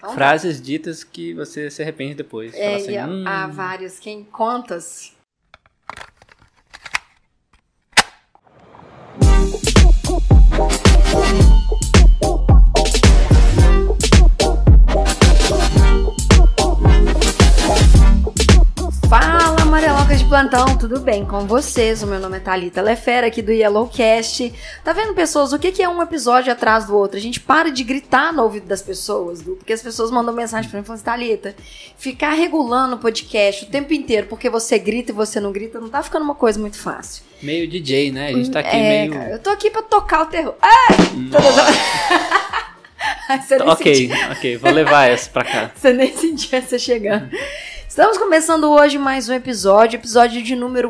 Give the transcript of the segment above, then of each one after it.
Frases ditas que você se arrepende depois. Fala assim, há vários. Quantas? Fala, Amarelocas de plantão, tudo bem com vocês? O meu nome é Thalita Lefera, aqui do Yellowcast. Tá vendo, pessoas, o que é um episódio atrás do outro? A gente para de gritar no ouvido das pessoas, porque as pessoas mandam mensagem pra mim e falam assim, Thalita, ficar regulando o podcast o tempo inteiro porque você grita e você não grita, não tá ficando uma coisa muito fácil. Meio DJ, né? A gente tá aqui meio... Cara, eu tô aqui pra tocar o terror. Ok, vou levar essa pra cá. Você nem sentiu essa chegando. Estamos começando hoje mais um episódio de número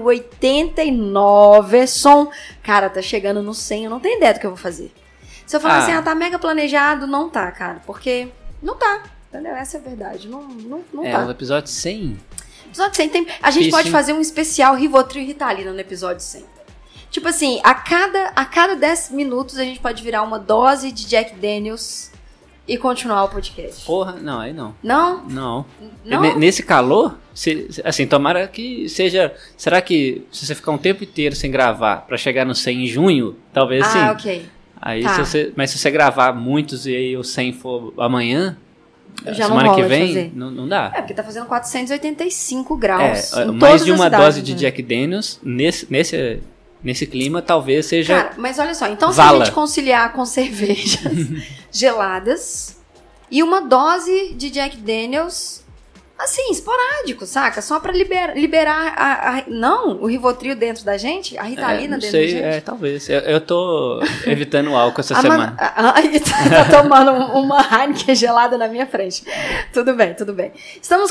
89. Cara, tá chegando no 100, eu não tenho ideia do que eu vou fazer. Se eu falar assim, tá mega planejado, não tá, cara, porque não tá, entendeu? Essa é a verdade, não tá. O episódio 100? Episódio 100 a gente pode fazer um especial Rivotril e Ritalina no episódio 100. Tipo assim, a cada 10 minutos a gente pode virar uma dose de Jack Daniels e continuar o podcast. Porra, não, aí não. Não? Não. Nesse calor, assim, tomara que seja... Será que se você ficar um tempo inteiro sem gravar pra chegar no 100 em junho, talvez sim. Ok. Aí, tá. Mas se você gravar muitos e aí o 100 for amanhã, já semana não que rola vem, de fazer. Não dá. Porque tá fazendo 485 graus. Mais de uma dose de Jack Daniels nesse clima, talvez seja... Cara, mas olha só, então se a gente conciliar com cervejas geladas e uma dose de Jack Daniels, assim, esporádico, saca? Só pra liberar não, o Rivotril dentro da gente, a Ritalina dentro da gente. Talvez. Eu tô evitando o álcool essa semana. Tá tomando uma Heineken gelada na minha frente. Tudo bem. Estamos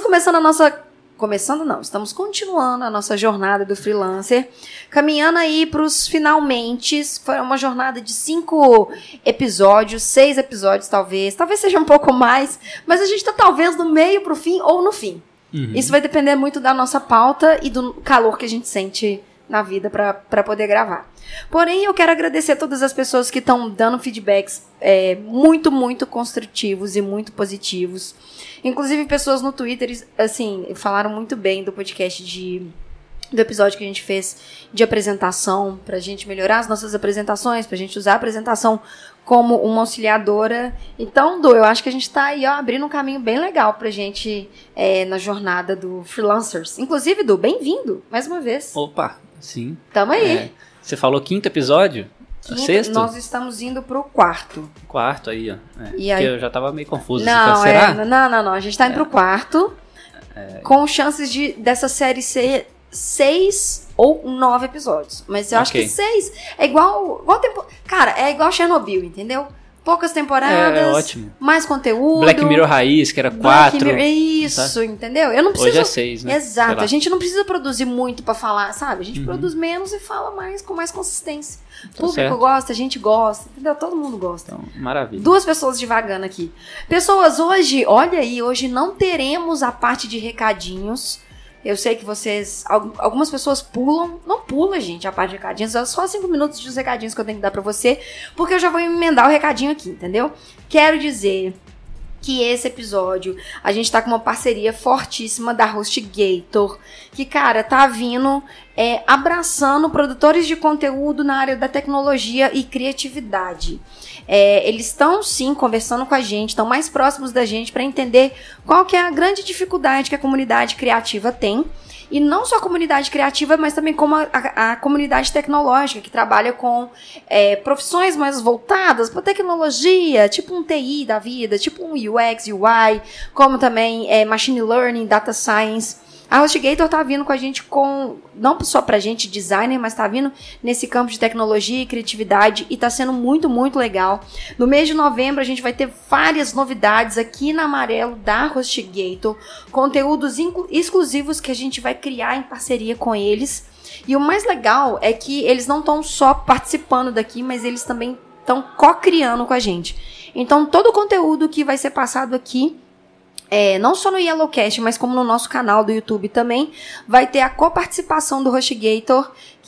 continuando a nossa jornada do freelancer, caminhando aí pros finalmente. Foi uma jornada de 5 episódios, 6 episódios talvez seja um pouco mais, mas a gente tá talvez do meio pro fim ou no fim. Isso vai depender muito da nossa pauta e do calor que a gente sente na vida pra poder gravar. Porém, eu quero agradecer a todas as pessoas que estão dando feedbacks muito, muito construtivos e muito positivos. Inclusive, pessoas no Twitter, assim, falaram muito bem do podcast do episódio que a gente fez de apresentação, pra gente melhorar as nossas apresentações, pra gente usar a apresentação como uma auxiliadora. Então, Du, eu acho que a gente tá aí, abrindo um caminho bem legal pra gente na jornada do Freelancers. Inclusive, Du, bem-vindo, mais uma vez. Opa, sim. Tamo aí. Você falou 5º episódio? Sexto? Nós estamos indo pro 4º. Quarto aí, ó. E aí... eu já tava meio confuso. Não, será? Não. A gente tá indo pro 4º. Com chances dessa série ser 6 ou 9 episódios. Mas eu acho que 6 é igual tempo. Cara, é igual Chernobyl, entendeu? Poucas temporadas, ótimo. Mais conteúdo. Black Mirror Raiz, que era 4. Isso, tá? Entendeu? Eu não preciso... Hoje é 6, né? Exato, a gente não precisa produzir muito pra falar, sabe? A gente produz menos e fala mais, com mais consistência. O público gosta, a gente gosta, entendeu? Todo mundo gosta. Então, maravilha. 2 pessoas divagando aqui. Pessoas, hoje, olha aí, hoje não teremos a parte de recadinhos. Eu sei que algumas pessoas pulam, não pula, gente, a parte de recadinhos, é só 5 minutos de recadinhos que eu tenho que dar pra você, porque eu já vou emendar o recadinho aqui, entendeu? Quero dizer que esse episódio, a gente tá com uma parceria fortíssima da HostGator, que, cara, tá vindo abraçando produtores de conteúdo na área da tecnologia e criatividade. Eles estão, sim, conversando com a gente, estão mais próximos da gente para entender qual que é a grande dificuldade que a comunidade criativa tem. E não só a comunidade criativa, mas também como a comunidade tecnológica, que trabalha com profissões mais voltadas para tecnologia, tipo um TI da vida, tipo um UX, UI, como também Machine Learning, Data Science. A HostGator tá vindo com a gente não só pra gente designer, mas tá vindo nesse campo de tecnologia e criatividade e tá sendo muito, muito legal. No mês de novembro a gente vai ter várias novidades aqui na Amarelo da HostGator, conteúdos exclusivos que a gente vai criar em parceria com eles. E o mais legal é que eles não estão só participando daqui, mas eles também estão co-criando com a gente. Então todo o conteúdo que vai ser passado aqui, não só no Yellowcast, mas como no nosso canal do YouTube também, vai ter a coparticipação do HostGator,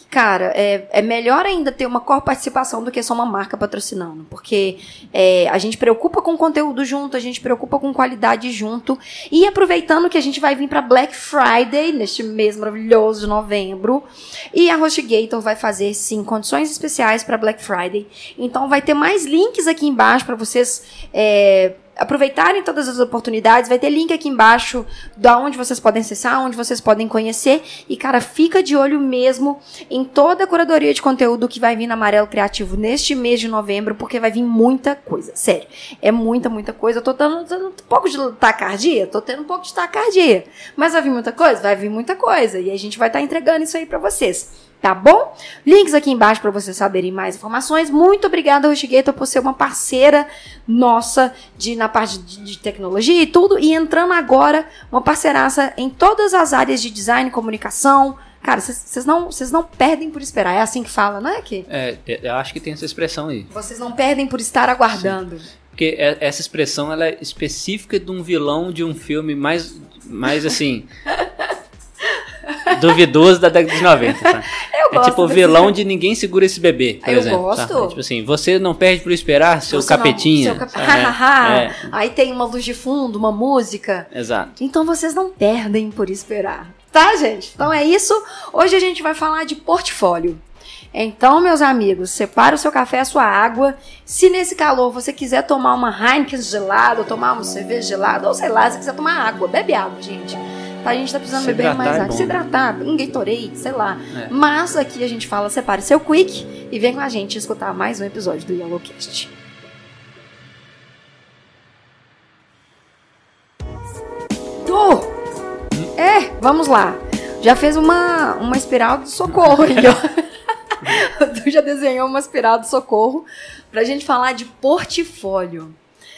Cara, é melhor ainda ter uma coparticipação do que só uma marca patrocinando, porque a gente preocupa com conteúdo junto, a gente preocupa com qualidade junto, e aproveitando que a gente vai vir para Black Friday, neste mês maravilhoso de novembro, e a HostGator vai fazer, sim, condições especiais para Black Friday, então vai ter mais links aqui embaixo para vocês aproveitarem todas as oportunidades, vai ter link aqui embaixo da onde vocês podem acessar, onde vocês podem conhecer, e cara, fica de olho mesmo em toda a curadoria de conteúdo que vai vir na Amarelo Criativo neste mês de novembro, porque vai vir muita coisa, sério, é muita coisa. Eu tô tendo um pouco de taquicardia, mas vai vir muita coisa? Vai vir muita coisa, e a gente vai estar entregando isso aí pra vocês. Tá bom? Links aqui embaixo para vocês saberem mais informações. Muito obrigada, HostGator, por ser uma parceira nossa na parte de tecnologia e tudo. E entrando agora, uma parceiraça em todas as áreas de design, comunicação. Cara, vocês não perdem por esperar. É assim que fala, não é, Ki? Eu acho que tem essa expressão aí. Vocês não perdem por estar aguardando. Sim. Porque essa expressão ela é específica de um vilão de um filme mais assim... duvidoso da década de 90, tá? É tipo o vilão de Ninguém Segura Esse Bebê, por exemplo. Gosto. Tá? Tipo assim, você não perde por esperar, seu capetinha. Aí tem uma luz de fundo, uma música. Exato. Então vocês não perdem por esperar. Tá, gente? Então é isso. Hoje a gente vai falar de portfólio. Então, meus amigos, separa o seu café, a sua água. Se nesse calor você quiser tomar uma Heineken gelada, ou tomar uma cerveja gelada, ou sei lá, se quiser tomar água, bebe água, gente. A gente tá precisando beber mais água. Se hidratar, um Gatorade, sei lá. Mas aqui a gente fala, separe seu quick e vem com a gente escutar mais um episódio do Yellowcast. Vamos lá. Já fez uma espiral de socorro aí, ó. O Du já desenhou uma espiral de socorro pra gente falar de portfólio.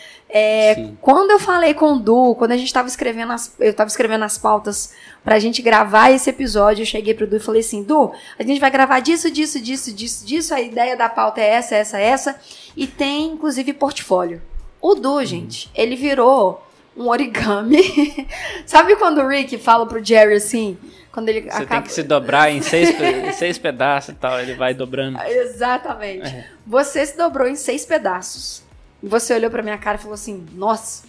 Quando eu falei com o Du, quando a gente tava escrevendo eu tava escrevendo as pautas pra gente gravar esse episódio, eu cheguei pro Du e falei assim, Du, a gente vai gravar disso, a ideia da pauta é essa, e tem inclusive portfólio. O Du, gente, ele virou um origami. Sabe quando o Rick fala pro Jerry assim, quando ele Você tem que se dobrar em seis pedaços e tal, ele vai dobrando. Exatamente. Você se dobrou em 6 pedaços. Você olhou pra minha cara e falou assim, nossa.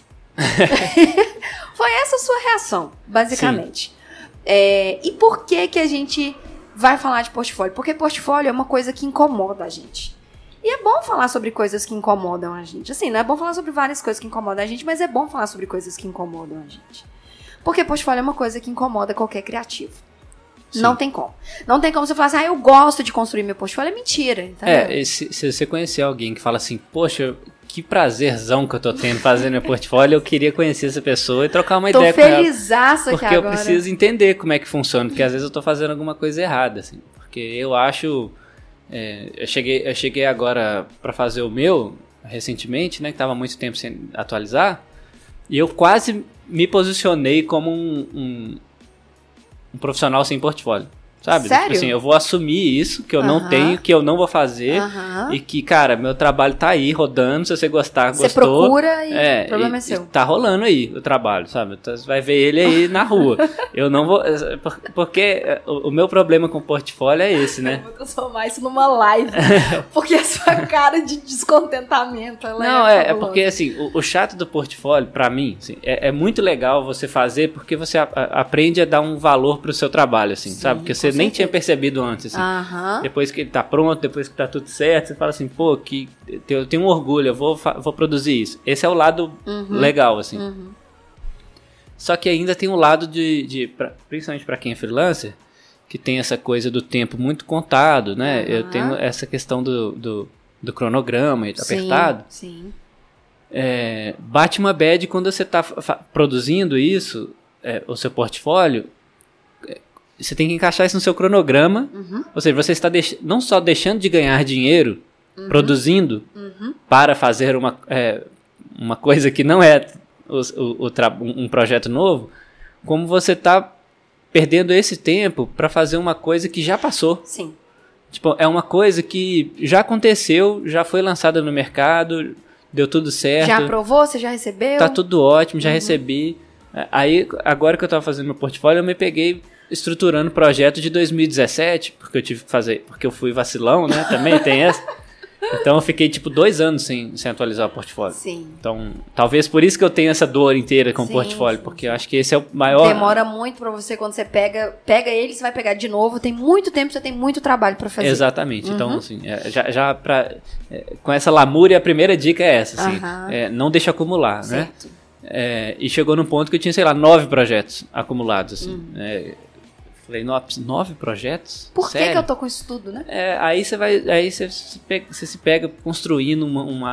Foi essa a sua reação, basicamente. E por que a gente vai falar de portfólio? Porque portfólio é uma coisa que incomoda a gente. E é bom falar sobre coisas que incomodam a gente. Assim, não é bom falar sobre várias coisas que incomodam a gente, mas é bom falar sobre coisas que incomodam a gente. Porque portfólio é uma coisa que incomoda qualquer criativo. Sim. Não tem como. Não tem como você falar assim, eu gosto de construir meu portfólio. É mentira, entendeu? Se você conhecer alguém que fala assim, poxa, que prazerzão que eu tô tendo fazendo meu portfólio, eu queria conhecer essa pessoa e trocar uma ideia com ela. Tô felizaça aqui agora. Porque eu preciso entender como é que funciona, porque às vezes eu tô fazendo alguma coisa errada, assim. Porque eu acho... eu cheguei agora pra fazer o meu, recentemente, né, que tava há muito tempo sem atualizar, e eu quase me posicionei como um profissional sem portfólio. Sabe? Sério? Tipo assim, eu vou assumir isso, que eu não tenho, que eu não vou fazer, e que, cara, meu trabalho tá aí, rodando, se você gostar, gostou. Você procura e o problema é seu. Tá rolando aí o trabalho, sabe? Você vai ver ele aí na rua. Eu não vou... Porque o meu problema com o portfólio é esse, né? Eu vou transformar isso numa live, porque a sua cara de descontentamento, ela não, é porque, assim, o chato do portfólio, pra mim, assim, é muito legal você fazer, porque você aprende a dar um valor pro seu trabalho, assim, sim, sabe? Porque você nem tinha percebido antes, assim. Depois que ele tá pronto, depois que tá tudo certo, você fala assim, pô, eu tenho um orgulho, eu vou produzir isso. Esse é o lado legal, assim. Só que ainda tem um lado principalmente pra quem é freelancer, que tem essa coisa do tempo muito contado, né? Eu tenho essa questão do cronograma apertado. Sim. Bate uma bad quando você tá produzindo isso, o seu portfólio. Você tem que encaixar isso no seu cronograma. Ou seja, você está não só deixando de ganhar dinheiro produzindo para fazer uma coisa que não é um projeto novo, como você está perdendo esse tempo para fazer uma coisa que já passou. Sim. Tipo, é uma coisa que já aconteceu, já foi lançada no mercado, deu tudo certo. Já aprovou? Você já recebeu? Tá tudo ótimo, já recebi. Aí, agora que eu estava fazendo meu portfólio, eu me peguei estruturando o projeto de 2017, porque eu tive que fazer, porque eu fui vacilão, né? Também tem essa. Então eu fiquei tipo 2 anos sem atualizar o portfólio. Sim. Então, talvez por isso que eu tenho essa dor inteira com o portfólio, porque eu acho que esse é o maior... Demora muito pra você, quando você pega ele, você vai pegar de novo, tem muito tempo, você tem muito trabalho pra fazer. Exatamente. Então, assim, com essa lamúria, a primeira dica é essa, assim, não deixa acumular, certo. Né? E chegou num ponto que eu tinha, sei lá, 9 projetos acumulados, assim, falei, 9 projetos? Por que eu tô com isso tudo, né? Aí você se pega construindo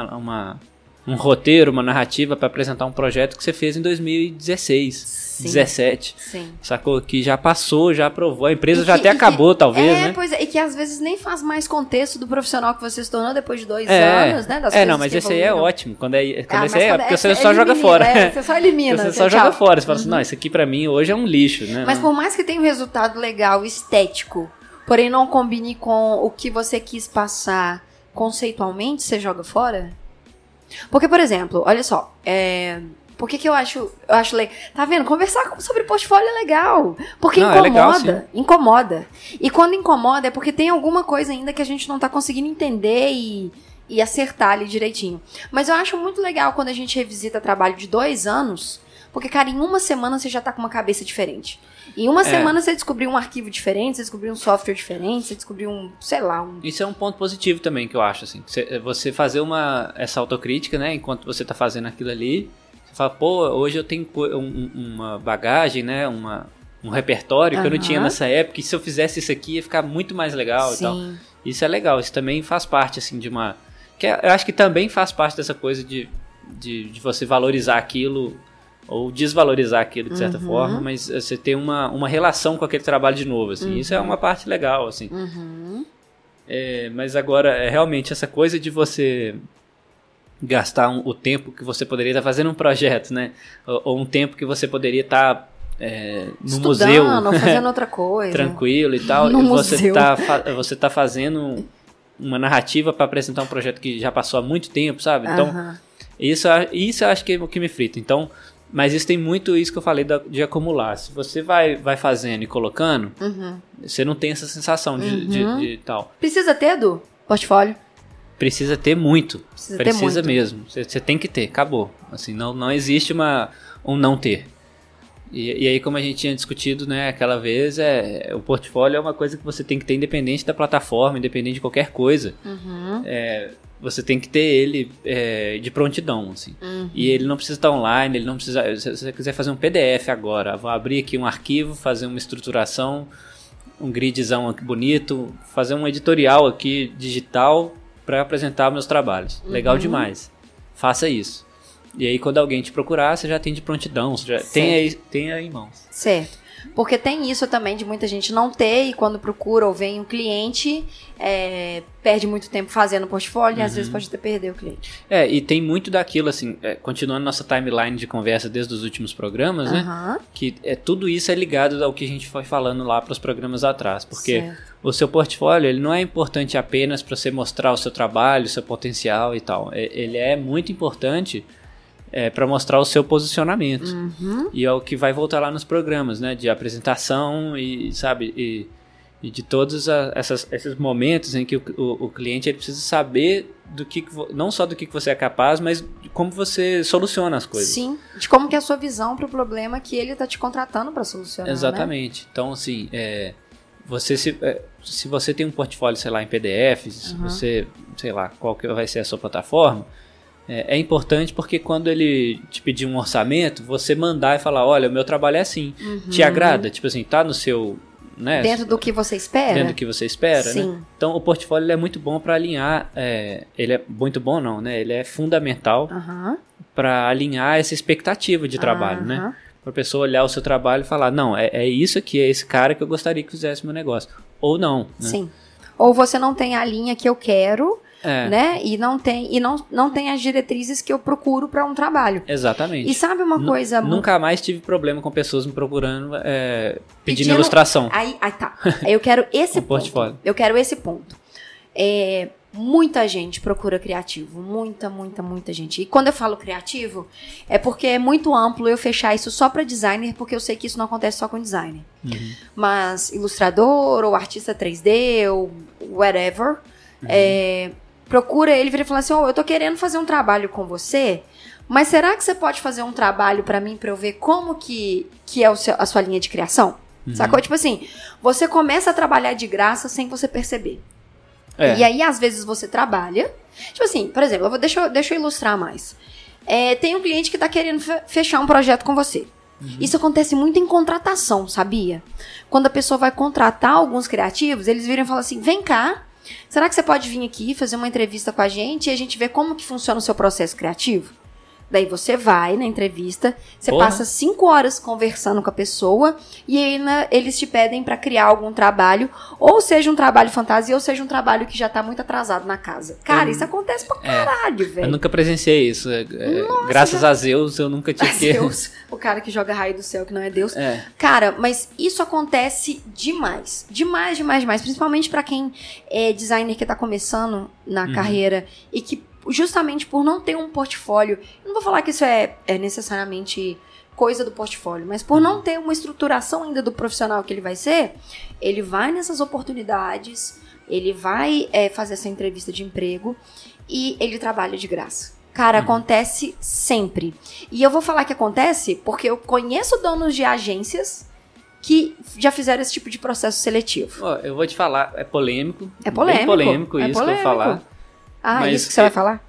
um roteiro, uma narrativa para apresentar um projeto que você fez em 2016, 2017. Sim. Sacou? Que já passou, já aprovou, a empresa já até acabou, talvez, né? Pois é, e que às vezes nem faz mais contexto do profissional que você se tornou depois de 2 anos, né? Das não, mas esse aí é ótimo. Porque você só joga fora. Você só elimina. Você só joga fora. Você fala assim, não, isso aqui pra mim hoje é um lixo, né? Mas por mais que tenha um resultado legal, estético, porém não combine com o que você quis passar conceitualmente, você joga fora? Porque, por exemplo, olha só, por que eu acho legal? Tá vendo? Conversar sobre portfólio é legal. Porque incomoda. E quando incomoda é porque tem alguma coisa ainda que a gente não tá conseguindo entender e acertar ali direitinho. Mas eu acho muito legal quando a gente revisita trabalho de 2 anos, porque, cara, em uma semana você já tá com uma cabeça diferente. Em uma semana você descobriu um arquivo diferente, você descobriu um software diferente, você descobriu Isso é um ponto positivo também que eu acho, assim. Você fazer essa autocrítica, né, enquanto você tá fazendo aquilo ali, você fala, pô, hoje eu tenho uma bagagem, né, um repertório que eu não tinha nessa época, e se eu fizesse isso aqui ia ficar muito mais legal. Sim. E tal. Isso é legal, isso também faz parte, assim, eu acho que também faz parte dessa coisa de você valorizar aquilo ou desvalorizar aquilo de certa forma, mas você ter uma relação com aquele trabalho de novo, assim. Isso é uma parte legal, assim. Mas agora, realmente, essa coisa de você gastar o tempo que você poderia estar fazendo um projeto, né? Ou um tempo que você poderia estar no museu, fazendo outra coisa, tranquilo e tal, você tá fazendo uma narrativa para apresentar um projeto que já passou há muito tempo, sabe? Então, isso eu acho que é o que me frita. Então, mas isso tem muito isso que eu falei de acumular. Se você vai fazendo e colocando, você não tem essa sensação de tal. Precisa ter do portfólio? Precisa ter muito. Precisa mesmo. Você tem que ter, acabou. Assim, não existe um não ter. E aí, como a gente tinha discutido, né, aquela vez, o portfólio é uma coisa que você tem que ter independente da plataforma, independente de qualquer coisa. Você tem que ter ele de prontidão, assim. E ele não precisa estar online, ele não precisa... Se você quiser fazer um PDF agora, vou abrir aqui um arquivo, fazer uma estruturação, um gridzão aqui bonito, fazer um editorial aqui digital para apresentar meus trabalhos. Legal demais. Faça isso. E aí, quando alguém te procurar, você já tem de prontidão, você já tem aí em mãos. Certo. Porque tem isso também de muita gente não ter, e quando procura ou vem um cliente, perde muito tempo fazendo portfólio e às vezes pode até perder o cliente. E tem muito daquilo, assim, continuando nossa timeline de conversa desde os últimos programas, né? Que tudo isso é ligado ao que a gente foi falando lá para os programas atrás. Porque o seu portfólio, ele não é importante apenas para você mostrar o seu trabalho, o seu potencial e tal. Ele é muito importante para mostrar o seu posicionamento. E é o que vai voltar lá nos programas, né? De apresentação e, sabe, e de todos esses momentos em que o cliente ele precisa saber não só do que você é capaz, mas de como você soluciona as coisas. Sim, de como que é a sua visão para o problema que ele está te contratando para solucionar. Exatamente. Né? Então, assim, se você tem um portfólio, sei lá, em PDF, se você, sei lá, qual que vai ser a sua plataforma, é importante porque quando ele te pedir um orçamento, você mandar e falar, olha, o meu trabalho é assim, te agrada? Tipo assim, tá no seu... Né? Dentro do que você espera? Dentro do que você espera, Sim. Né? Então, o portfólio ele é muito bom para alinhar, ele é muito bom não, né? Ele é fundamental para alinhar essa expectativa de trabalho, né? Para a pessoa olhar o seu trabalho e falar, não, é isso aqui, é esse cara que eu gostaria que fizesse meu negócio. Ou não, né? Sim. Ou você não tem a linha que eu quero... né? E não tem as diretrizes que eu procuro para um trabalho. Exatamente. E sabe uma coisa... Nunca mais tive problema com pessoas me procurando pedindo ilustração. Aí tá. Eu quero esse ponto. Portfólio. Eu quero esse ponto. muita gente procura criativo. Muita gente. E quando eu falo criativo, é porque é muito amplo eu fechar isso só para designer, porque eu sei que isso não acontece só com designer. Mas ilustrador, ou artista 3D, ou whatever, procura ele vir e falar assim, eu tô querendo fazer um trabalho com você, mas será que você pode fazer um trabalho para mim, para eu ver como que é a sua linha de criação? Sacou? Tipo assim, você começa a trabalhar de graça sem você perceber. E aí, às vezes, você trabalha. Tipo assim, por exemplo, deixa eu ilustrar mais. Tem um cliente que tá querendo fechar um projeto com você. Isso acontece muito em contratação, sabia? Quando a pessoa vai contratar alguns criativos, eles viram e falam assim, vem cá, será que você pode vir aqui fazer uma entrevista com a gente e a gente vê como que funciona o seu processo criativo? Daí você vai na entrevista, você passa 5 horas conversando com a pessoa e aí eles te pedem pra criar algum trabalho, ou seja um trabalho fantasia, ou seja um trabalho que já tá muito atrasado na casa. Cara, isso acontece pra caralho, velho. Eu nunca presenciei isso. Nossa, graças a Zeus, eu nunca tive que... Zeus, o cara que joga raio do céu, que não é Deus. Cara, mas isso acontece demais. Demais. Principalmente pra quem é designer que tá começando na carreira e que justamente por não ter um portfólio, eu não vou falar que isso é necessariamente coisa do portfólio, mas por não ter uma estruturação ainda do profissional que ele vai ser, ele vai nessas oportunidades, ele vai fazer essa entrevista de emprego e ele trabalha de graça. Cara, acontece sempre. E eu vou falar que acontece porque eu conheço donos de agências que já fizeram esse tipo de processo seletivo. Eu vou te falar, é polêmico. É polêmico. Bem polêmico isso que eu vou falar. Mas isso que você vai falar?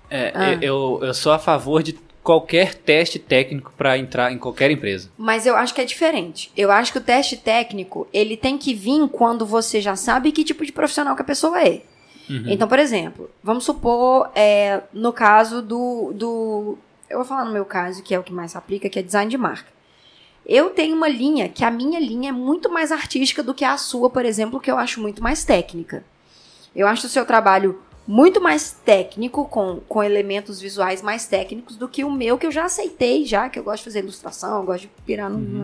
Eu sou a favor de qualquer teste técnico para entrar em qualquer empresa. Mas eu acho que é diferente. Eu acho que o teste técnico, ele tem que vir quando você já sabe que tipo de profissional que a pessoa é. Então, por exemplo, vamos supor, no caso do... Eu vou falar no meu caso, que é o que mais se aplica, que é design de marca. Eu tenho uma linha, que a minha linha é muito mais artística do que a sua, por exemplo, que eu acho muito mais técnica. Eu acho o seu trabalho muito mais técnico, com elementos visuais mais técnicos do que o meu, que eu já aceitei, que eu gosto de fazer ilustração, eu gosto de pirar no...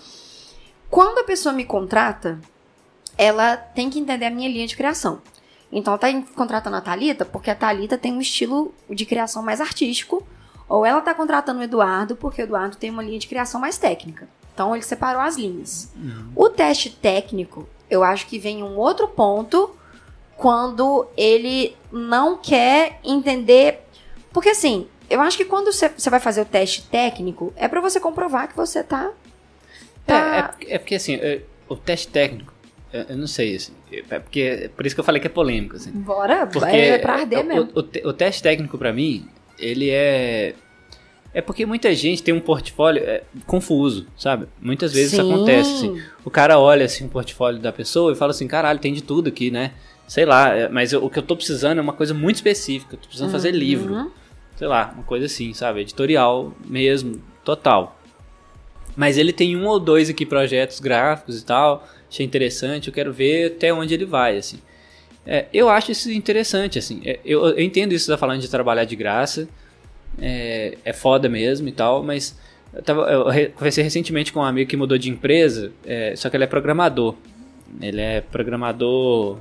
Quando a pessoa me contrata, ela tem que entender a minha linha de criação. Então, ela tá contratando a Thalita, porque a Thalita tem um estilo de criação mais artístico, ou ela tá contratando o Eduardo, porque o Eduardo tem uma linha de criação mais técnica. Então, ele separou as linhas. O teste técnico, eu acho que vem um outro ponto quando ele não quer entender... Porque, assim, eu acho que quando você vai fazer o teste técnico, é pra você comprovar que você tá... porque, assim, o teste técnico, eu não sei, assim, por isso que eu falei que é polêmico, assim. Bora, porque é pra arder mesmo. O teste técnico, pra mim, ele é... É porque muita gente tem um portfólio confuso, sabe? Muitas vezes isso acontece, assim. O cara olha, assim, o portfólio da pessoa e fala assim, caralho, tem de tudo aqui, né? Sei lá, mas o que eu tô precisando é uma coisa muito específica. Eu tô precisando fazer livro. Sei lá, uma coisa assim, sabe? Editorial mesmo, total. Mas ele tem 1 ou 2 aqui projetos gráficos e tal. Achei interessante, eu quero ver até onde ele vai, assim. Eu acho isso interessante, assim. Eu entendo isso que você tá falando de trabalhar de graça. É foda mesmo e tal, mas... Eu conversei recentemente com um amigo que mudou de empresa, só que ele é programador. Ele é programador...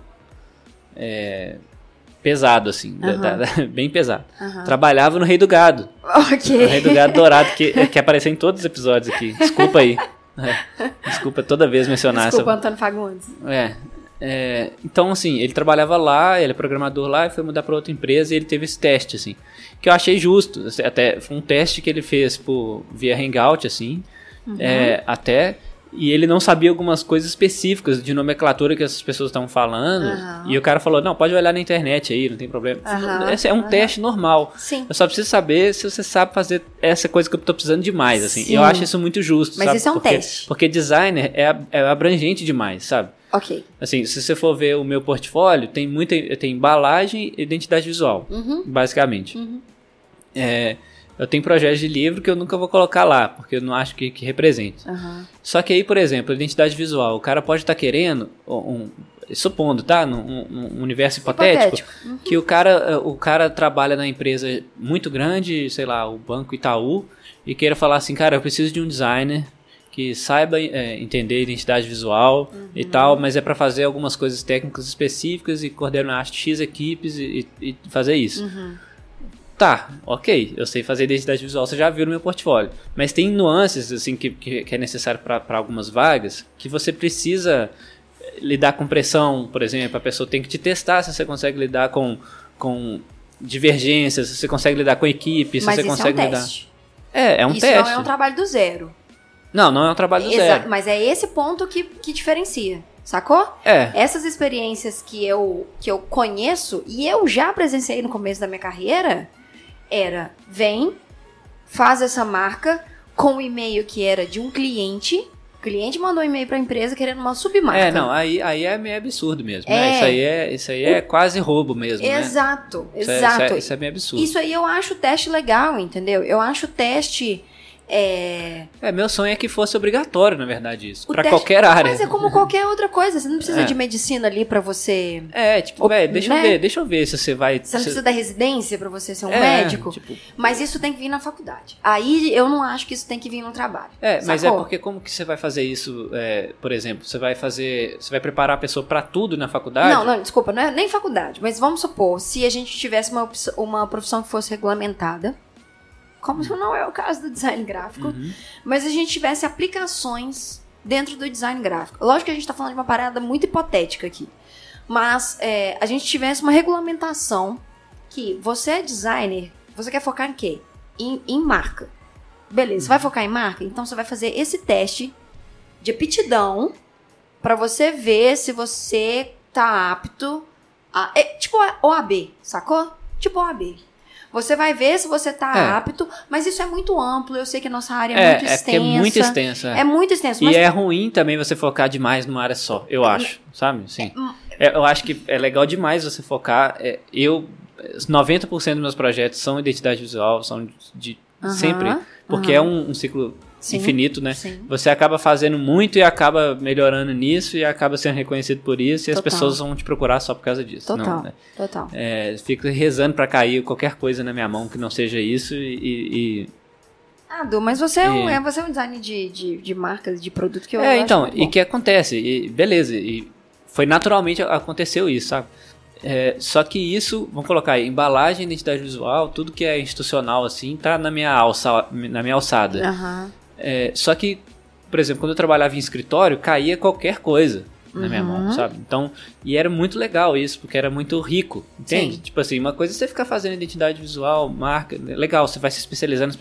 pesado, assim, bem pesado. Trabalhava no Rei do Gado. Ok. O Rei do Gado Dourado, que apareceu em todos os episódios aqui. Desculpa aí. Desculpa toda vez mencionar Desculpa, Antônio Fagundes. Então, assim, ele trabalhava lá, ele é programador lá e foi mudar para outra empresa e ele teve esse teste, assim, que eu achei justo. Até foi um teste que ele fez via Hangout, assim, e ele não sabia algumas coisas específicas de nomenclatura que essas pessoas estavam falando. E o cara falou, não, pode olhar na internet aí, não tem problema. Esse é um teste normal. Sim. Eu só preciso saber se você sabe fazer essa coisa que eu tô precisando demais, assim. E eu acho isso muito justo, mas sabe? Esse é um teste. Porque designer é abrangente demais, sabe? Ok. Assim, se você for ver o meu portfólio, tem embalagem e identidade visual, basicamente. Eu tenho projetos de livro que eu nunca vou colocar lá, porque eu não acho que represente. Só que aí, por exemplo, identidade visual, o cara pode estar querendo, supondo, tá? Num universo hipotético. Que o cara trabalha na empresa muito grande, sei lá, o Banco Itaú, e queira falar assim, cara, eu preciso de um designer que saiba entender identidade visual e tal, mas é para fazer algumas coisas técnicas específicas e coordenar X equipes e fazer isso. Tá, ok, eu sei fazer identidade visual, você já viu no meu portfólio. Mas tem nuances assim, que é necessário para algumas vagas, que você precisa lidar com pressão, por exemplo, a pessoa tem que te testar se você consegue lidar com divergências, se você consegue lidar com equipe, se mas você consegue lidar... Teste. É um isso teste. Isso não é um trabalho do zero. Não é um trabalho do zero. Mas é esse ponto que diferencia, sacou? Essas experiências que eu conheço e eu já presenciei no começo da minha carreira, faz essa marca com o e-mail que era de um cliente. O cliente mandou um e-mail para a empresa querendo uma submarca. Aí é meio absurdo mesmo, né? Isso aí é quase roubo mesmo, exato, né? Exato. Isso é meio absurdo. Isso aí eu acho o teste legal, entendeu? Eu acho o teste... meu sonho é que fosse obrigatório, na verdade, isso. Pra qualquer área. Mas é como qualquer outra coisa. Você não precisa de medicina ali pra você... deixa eu ver se você vai... Você não precisa da residência pra você ser um médico. Mas isso tem que vir na faculdade. Aí eu não acho que isso tem que vir no trabalho. Mas é porque como que você vai fazer isso, por exemplo, você vai preparar a pessoa pra tudo na faculdade? Não, desculpa, não é nem faculdade. Mas vamos supor, se a gente tivesse uma profissão que fosse regulamentada, como não é o caso do design gráfico, mas a gente tivesse aplicações dentro do design gráfico. Lógico que a gente está falando de uma parada muito hipotética aqui, mas a gente tivesse uma regulamentação que você é designer, você quer focar em quê? Em marca. Beleza, você vai focar em marca? Então você vai fazer esse teste de aptidão para você ver se você tá apto a... tipo OAB, sacou? Tipo OAB. Você vai ver se você tá apto, mas isso é muito amplo, eu sei que a nossa área é muito extensa. É muito extensa. É muito extenso. E é ruim também você focar demais numa área só, eu acho, sabe? Sim. Eu acho que é legal demais você focar. 90% dos meus projetos são identidade visual, são de sempre, porque é um ciclo infinito, né? Sim. Você acaba fazendo muito e acaba melhorando nisso e acaba sendo reconhecido por isso e as pessoas vão te procurar só por causa disso. Total. Fico rezando pra cair qualquer coisa na minha mão que não seja isso Du, mas você é um design de marcas, de produto que eu acho então, muito bom. E que acontece, beleza, e foi naturalmente aconteceu isso, sabe? Só que isso, vamos colocar aí, embalagem, identidade visual, tudo que é institucional assim, tá na minha alçada. Só que, por exemplo, quando eu trabalhava em escritório, caía qualquer coisa na minha mão, sabe? Então, e era muito legal isso, porque era muito rico, entende? Sim. Tipo assim, uma coisa é você ficar fazendo identidade visual, marca, legal, você vai se especializando,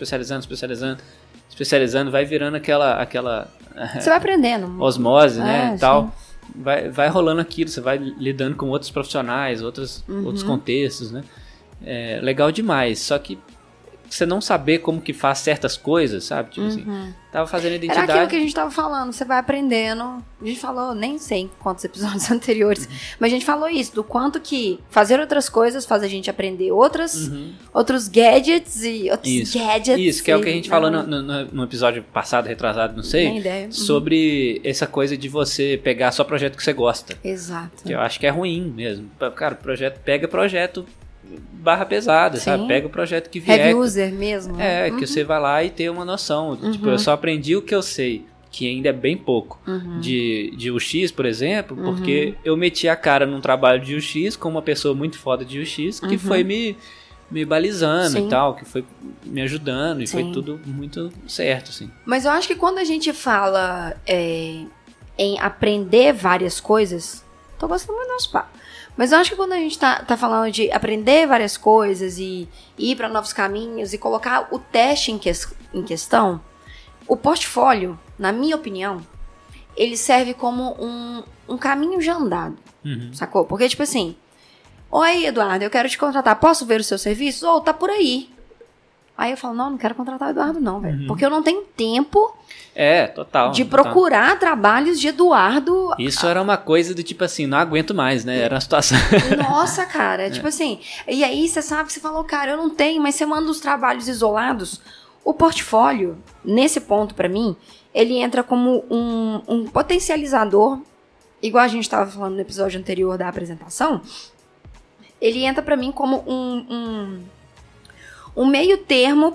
vai virando aquela você vai aprendendo. Osmose, né, e tal. Vai rolando aquilo, você vai lidando com outros profissionais, outros contextos, né? Legal demais, só que você não saber como que faz certas coisas, sabe? Tipo assim, tava fazendo identidade... Era aquilo que a gente tava falando, você vai aprendendo. A gente falou, nem sei em quantos episódios anteriores, mas a gente falou isso, do quanto que fazer outras coisas faz a gente aprender outros gadgets e outros gadgets. Isso, que é o que a gente falou no episódio passado, retrasado, não sei, sobre essa coisa de você pegar só projeto que você gosta. Exato. Que eu acho que é ruim mesmo. Cara, pega projeto barra pesada, sabe? Pega o projeto que vier. Heavy user mesmo. Que você vai lá e tem uma noção. Tipo, eu só aprendi o que eu sei, que ainda é bem pouco, de UX, por exemplo, porque eu meti a cara num trabalho de UX com uma pessoa muito foda de UX que foi me balizando e tal, que foi me ajudando e foi tudo muito certo, assim. Mas eu acho que quando a gente fala em aprender várias coisas, tô gostando muito do nosso papo. Mas eu acho que quando a gente tá falando de aprender várias coisas e ir para novos caminhos e colocar o teste em questão, o portfólio, na minha opinião, ele serve como um caminho já andado, sacou? Porque, tipo assim, oi, Eduardo, eu quero te contratar, posso ver os seus serviços? Ou tá por aí. Aí eu falo, não quero contratar o Eduardo não, velho. Porque eu não tenho tempo total, de procurar trabalhos de Eduardo. Isso era uma coisa do tipo assim, não aguento mais, né? Era uma situação... Nossa, cara, tipo assim... E aí você sabe que você falou, cara, eu não tenho, mas você manda os trabalhos isolados. O portfólio, nesse ponto pra mim, ele entra como um potencializador, igual a gente estava falando no episódio anterior da apresentação. Ele entra pra mim como um meio termo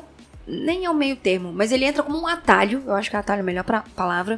nem é o meio termo, mas ele entra como um atalho, eu acho que atalho é a melhor palavra,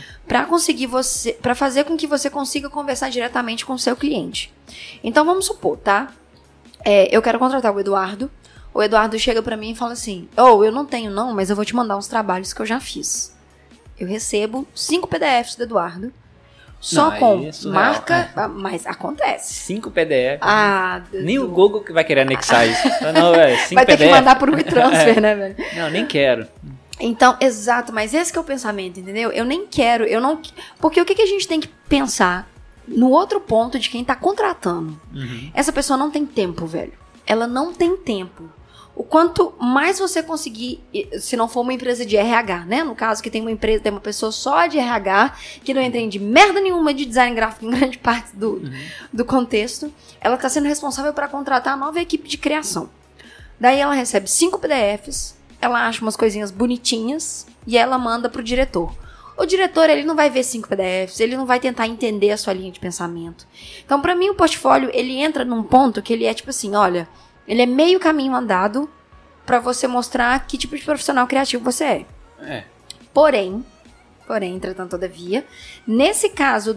para fazer com que você consiga conversar diretamente com o seu cliente. Então vamos supor, tá? Eu quero contratar o Eduardo chega pra mim e fala assim, eu não tenho não, mas eu vou te mandar uns trabalhos que eu já fiz. Eu recebo 5 PDFs do Eduardo, só com marca, mas acontece. 5 PDFs. Deus. Nem o Google que vai querer anexar isso. Não, 5 vai ter PDF. que mandar por WeTransfer, né, velho? Não, nem quero. Então, exato, mas esse que é o pensamento, entendeu? Eu nem quero, porque o que a gente tem que pensar no outro ponto de quem tá contratando? Essa pessoa não tem tempo, velho. Ela não tem tempo. O quanto mais você conseguir, se não for uma empresa de RH, né? No caso que tem uma pessoa só de RH, que não entende merda nenhuma de design gráfico em grande parte do contexto, ela está sendo responsável para contratar a nova equipe de criação. Daí ela recebe 5 PDFs, ela acha umas coisinhas bonitinhas e ela manda pro diretor. O diretor, ele não vai ver 5 PDFs, ele não vai tentar entender a sua linha de pensamento. Então, para mim, o portfólio, ele entra num ponto que ele é tipo assim, olha... Ele é meio caminho andado para você mostrar que tipo de profissional criativo você é. Porém, entretanto, todavia, nesse caso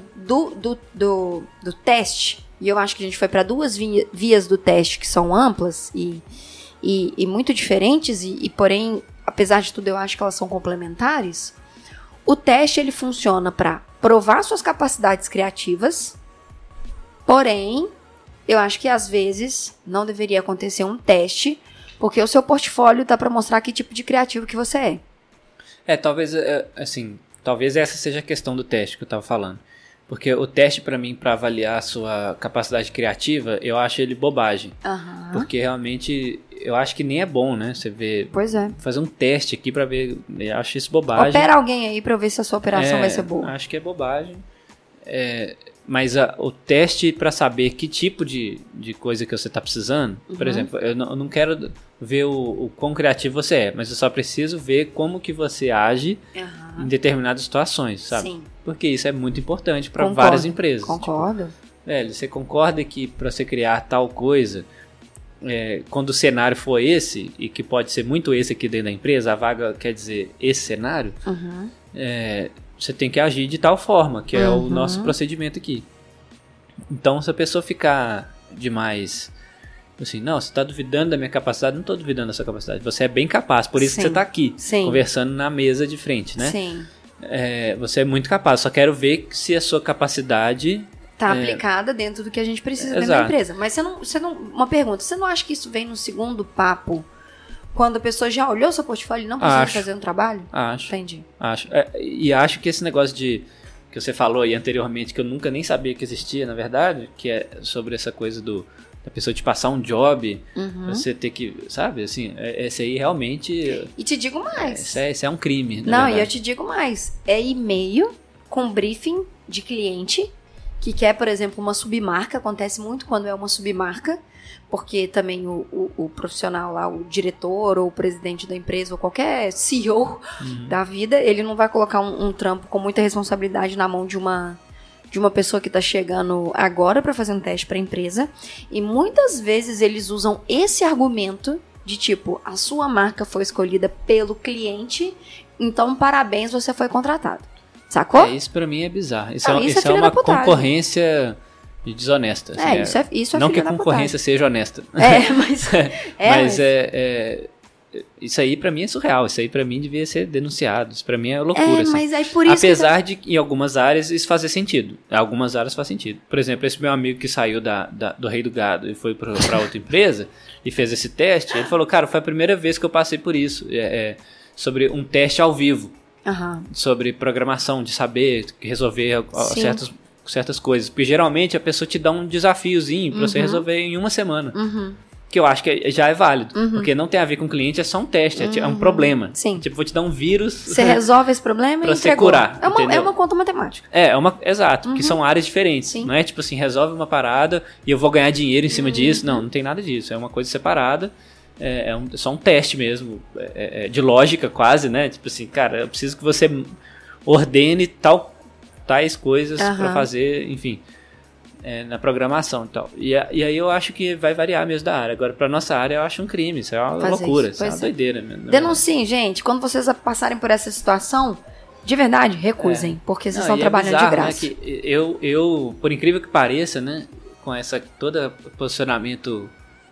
do teste, e eu acho que a gente foi para 2 vias do teste que são amplas e muito diferentes, e porém, apesar de tudo, eu acho que elas são complementares. O teste, ele funciona para provar suas capacidades criativas, porém... Eu acho que às vezes não deveria acontecer um teste, porque o seu portfólio tá para mostrar que tipo de criativo que você é. Talvez essa seja a questão do teste que eu tava falando. Porque o teste para mim, para avaliar a sua capacidade criativa, eu acho ele bobagem. Porque realmente, eu acho que nem é bom, né? Você vê, fazer um teste aqui para ver, eu acho isso bobagem. Opera alguém aí para eu ver se a sua operação vai ser boa. Acho que é bobagem. Mas o teste para saber que tipo de coisa que você está precisando, por exemplo, eu não quero ver o quão criativo você é, mas eu só preciso ver como que você age em determinadas situações, sabe? Sim. Porque isso é muito importante para várias empresas. Concordo. Tipo, você concorda que para você criar tal coisa, quando o cenário for esse, e que pode ser muito esse aqui dentro da empresa, a vaga quer dizer esse cenário, você tem que agir de tal forma, que é o nosso procedimento aqui. Então, se a pessoa ficar demais, assim, não, você está duvidando da minha capacidade, não estou duvidando da sua capacidade, você é bem capaz, por isso que você está aqui, conversando na mesa de frente, né? Sim. Você é muito capaz, só quero ver se a sua capacidade... Está aplicada dentro do que a gente precisa dentro da empresa. Mas uma pergunta, você não acha que isso vem no segundo papo? Quando a pessoa já olhou seu portfólio e não precisa fazer um trabalho? Acho. Entendi. Acho. E acho que esse negócio que você falou aí anteriormente, que eu nunca nem sabia que existia, na verdade, que é sobre essa coisa da pessoa te passar um job, você ter que, sabe, assim, esse aí realmente... E te digo mais. Esse é um crime, Não, e eu te digo mais. É e-mail com briefing de cliente que quer, por exemplo, uma submarca. Acontece muito quando é uma submarca, porque também o profissional lá, o diretor ou o presidente da empresa ou qualquer CEO da vida, ele não vai colocar um trampo com muita responsabilidade na mão de uma pessoa que está chegando agora para fazer um teste para a empresa. E muitas vezes eles usam esse argumento de tipo, a sua marca foi escolhida pelo cliente, então parabéns, você foi contratado. Sacou? Isso pra mim é bizarro. Isso é uma concorrência desonesta. Assim, isso é não que a concorrência seja honesta. Mas isso aí pra mim é surreal. Isso aí pra mim devia ser denunciado. Isso pra mim é loucura. Assim. Mas aí por isso apesar de em algumas áreas isso fazer sentido. Em algumas áreas faz sentido. Por exemplo, esse meu amigo que saiu do Rei do Gado e foi pra outra empresa e fez esse teste, ele falou, cara, foi a primeira vez que eu passei por isso. Sobre um teste ao vivo. Sobre programação, de saber resolver certas coisas. Porque geralmente a pessoa te dá um desafiozinho pra você resolver em uma semana. Que eu acho que já é válido. Porque não tem a ver com o cliente, é só um teste, é um problema. Sim. Tipo, vou te dar um vírus. Você resolve esse problema pra você curar. É uma conta matemática. Exato, porque são áreas diferentes. Sim. Não é tipo assim, resolve uma parada e eu vou ganhar dinheiro em cima disso. Não tem nada disso. É uma coisa separada. É só um teste mesmo, de lógica quase, né? Tipo assim, cara, eu preciso que você ordene tais coisas pra fazer, enfim. na programação e tal. E aí eu acho que vai variar mesmo da área. Agora, pra nossa área, eu acho um crime. Isso é uma loucura, isso é uma doideira mesmo. Denunciem, gente. Quando vocês passarem por essa situação, de verdade, recusem. Porque vocês estão trabalhando bizarro, de graça. Né, que eu, por incrível que pareça, né, com essa todo posicionamento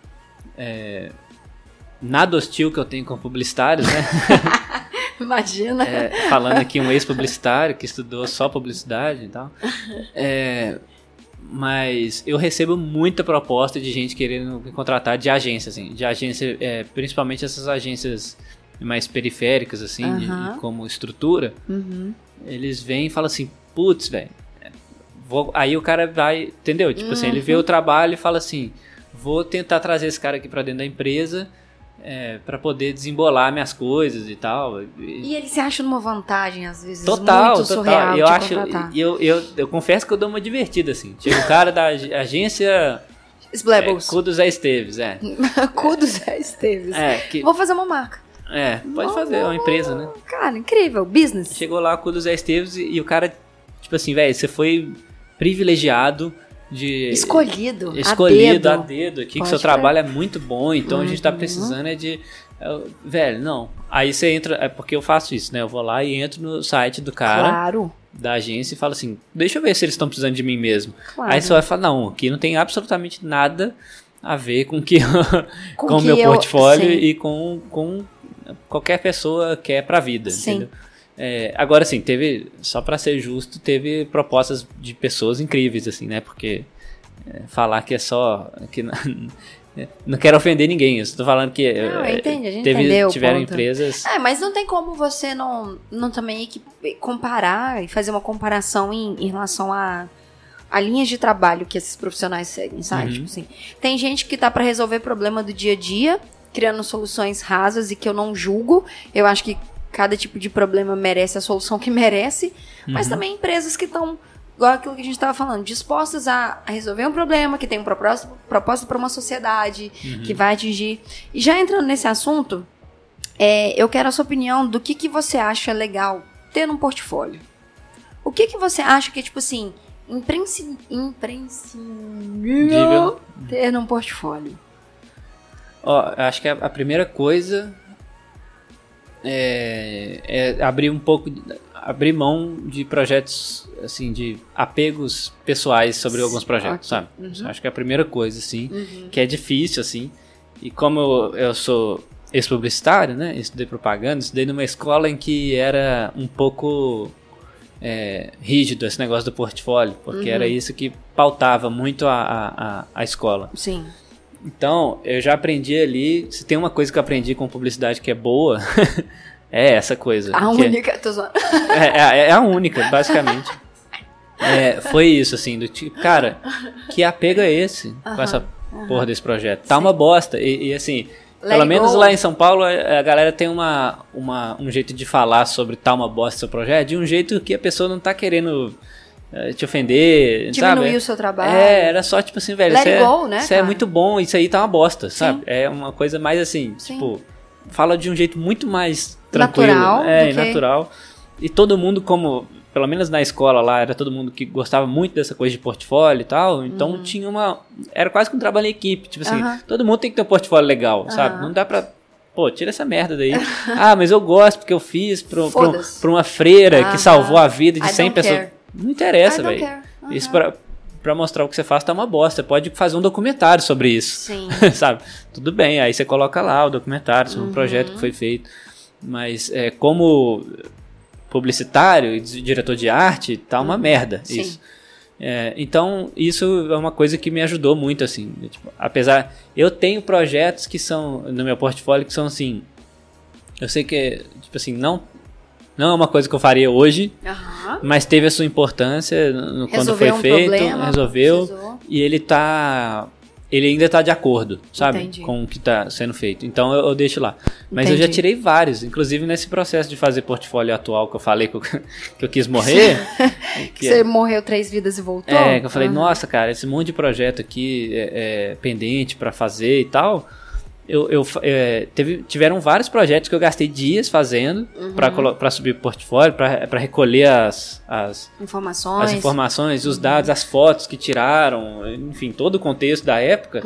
nada hostil que eu tenho com publicitários, né? Imagina. Falando aqui um ex-publicitário que estudou só publicidade e tal. Mas eu recebo muita proposta de gente querendo me contratar de agência, assim. De agência, principalmente essas agências mais periféricas, assim, como estrutura. Eles vêm e falam assim, putz, velho. Aí o cara vai, entendeu? Tipo assim, ele vê o trabalho e fala assim, vou tentar trazer esse cara aqui pra dentro da empresa pra poder desembolar minhas coisas e tal. E ele se acha numa vantagem, às vezes, total, muito surreal eu de acho, contratar. Eu confesso que eu dou uma divertida, assim. Chega o cara da agência... Cu do Zé Esteves, Cu do Zé Esteves. Vou fazer uma marca. Pode fazer, é uma empresa, né? Cara, incrível, business. Chegou lá o Cu do Zé Esteves e o cara, tipo assim, velho, você foi privilegiado de... Escolhido a dedo aqui, que seu trabalho é muito bom, então a gente tá precisando de... velho, não. Aí você entra, porque eu faço isso, né? Eu vou lá e entro no site do cara, da agência, e falo assim, deixa eu ver se eles estão precisando de mim mesmo. Aí você vai falar, não, aqui não tem absolutamente nada a ver com o meu portfólio e com qualquer pessoa quer pra vida, entendeu? Agora, assim, só pra ser justo, teve propostas de pessoas incríveis, assim, né? Porque falar que é só... não quero ofender ninguém, eu estou falando que... Não, entendi, a gente entendeu. Tiveram empresas... mas não tem como você não também comparar e fazer uma comparação em relação a linhas de trabalho que esses profissionais seguem, sabe? Tipo assim, tem gente que tá pra resolver problema do dia a dia, criando soluções rasas e que eu não julgo. Eu acho que cada tipo de problema merece a solução que merece, mas também empresas que estão, igual aquilo que a gente estava falando, dispostas a resolver um problema, que tem um propósito para uma sociedade, que vai atingir. E já entrando nesse assunto, eu quero a sua opinião do que você acha legal ter num portfólio. O que você acha que é, tipo assim, imprescindível ter num portfólio? Acho que a primeira coisa é abrir mão de projetos, assim, de apegos pessoais sobre alguns projetos, sabe? Acho que é a primeira coisa, assim, que é difícil, assim, e como eu sou ex-publicitário, né, estudei propaganda, estudei numa escola em que era um pouco rígido esse negócio do portfólio, porque era isso que pautava muito a escola. Sim. Então, eu já aprendi ali, se tem uma coisa que eu aprendi com publicidade que é boa, é essa coisa. A única, tô zoando. É a única, basicamente. Foi isso, assim, do tipo, cara, que apego é esse com essa porra desse projeto? Tá uma bosta, e assim, pelo menos lá em São Paulo, a galera tem um jeito de falar sobre tá uma bosta seu projeto, de um jeito que a pessoa não tá querendo... te ofender, diminuir sabe? O seu trabalho. Era só tipo assim, velho, isso é muito bom, isso aí tá uma bosta, sabe? É uma coisa mais assim, tipo, fala de um jeito muito mais tranquilo, natural. E todo mundo, como, pelo menos na escola lá, era todo mundo que gostava muito dessa coisa de portfólio e tal, então tinha era quase que um trabalho em equipe, tipo assim, todo mundo tem que ter um portfólio legal, sabe? Não dá pra... Pô, tira essa merda daí. Mas eu gosto porque eu fiz pra uma freira que salvou a vida de 100 pessoas. Não interessa, velho. Isso pra mostrar o que você faz tá uma bosta. Você pode fazer um documentário sobre isso. Sim. Sabe? Tudo bem, aí você coloca lá o documentário sobre um projeto que foi feito. Mas como publicitário e diretor de arte, tá uma merda isso. Então, isso é uma coisa que me ajudou muito, assim. Tipo, apesar... Eu tenho projetos que são, no meu portfólio, que são assim... Eu sei que, tipo assim, não é uma coisa que eu faria hoje, mas teve a sua importância quando foi feito, resolveu, e ele ainda tá de acordo, sabe? Entendi. Com o que tá sendo feito. Então eu deixo lá. Mas eu já tirei vários, inclusive nesse processo de fazer portfólio atual que eu falei que eu quis morrer. Você morreu 3 vidas e voltou? Que eu falei, nossa, cara, esse monte de projeto aqui pendente pra fazer e tal. tiveram vários projetos que eu gastei dias fazendo para subir o portfólio, para recolher as informações, os dados, as fotos que tiraram, enfim, todo o contexto da época.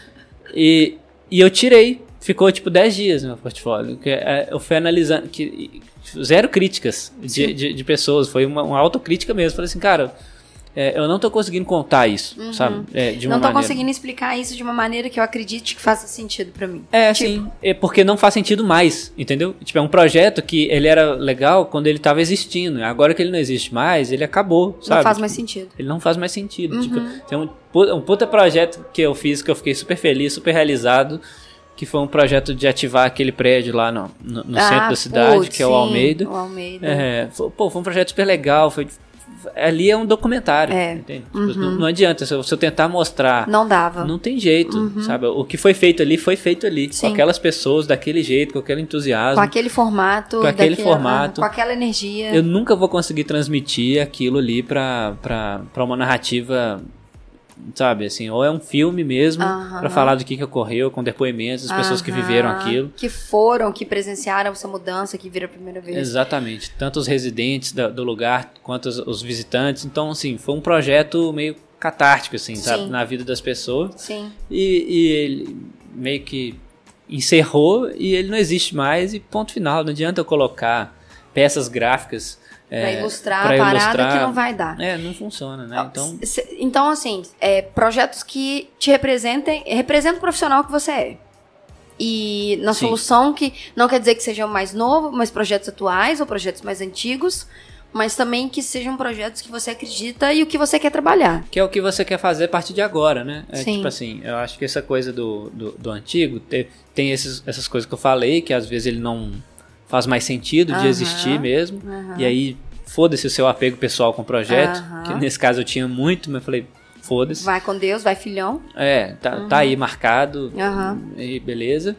e eu tirei, ficou tipo 10 dias no meu portfólio. Eu fui analisando, zero críticas de pessoas, foi uma autocrítica mesmo. Falei assim, cara, eu não tô conseguindo contar isso, sabe? De uma não tô maneira. conseguindo explicar isso de uma maneira que eu acredite que faça sentido pra mim. Sim. Porque não faz sentido mais, entendeu? Tipo, é um projeto que ele era legal quando ele tava existindo. Agora que ele não existe mais, ele acabou, sabe? Não faz mais sentido. Ele não faz mais sentido. Tipo, tem um puta projeto que eu fiz, que eu fiquei super feliz, super realizado, que foi um projeto de ativar aquele prédio lá no centro da cidade, que é o Almeida. O Almeida. Foi um projeto super legal, ali é um documentário, entende? Não adianta, se eu tentar mostrar... Não dava. Não tem jeito, sabe? O que foi feito ali, com aquelas pessoas, daquele jeito, com aquele entusiasmo. Com aquele formato. Com aquela energia. Eu nunca vou conseguir transmitir aquilo ali pra uma narrativa... Sabe, assim, ou é um filme mesmo pra falar do que ocorreu, com depoimentos das pessoas que viveram aquilo. Que presenciaram essa mudança, que viram a primeira vez. Exatamente, tanto os residentes do lugar, quanto os visitantes. Então, assim, foi um projeto meio catártico, assim, sabe, na vida das pessoas. Sim. E ele meio que encerrou e ele não existe mais e ponto final. Não adianta eu colocar peças gráficas pra ilustrar a parada que não vai dar. Não funciona, né? Então assim, projetos que te representam o profissional que você é. E na solução, que não quer dizer que seja mais novo, mas projetos atuais ou projetos mais antigos, mas também que sejam projetos que você acredita e o que você quer trabalhar. Que é o que você quer fazer a partir de agora, né? Tipo assim, eu acho que essa coisa do antigo, tem essas coisas que eu falei, que às vezes ele não... faz mais sentido de existir mesmo. E aí, foda-se o seu apego pessoal com o projeto. Que nesse caso eu tinha muito, mas eu falei, foda-se. Vai com Deus, vai filhão. Tá aí marcado. E beleza.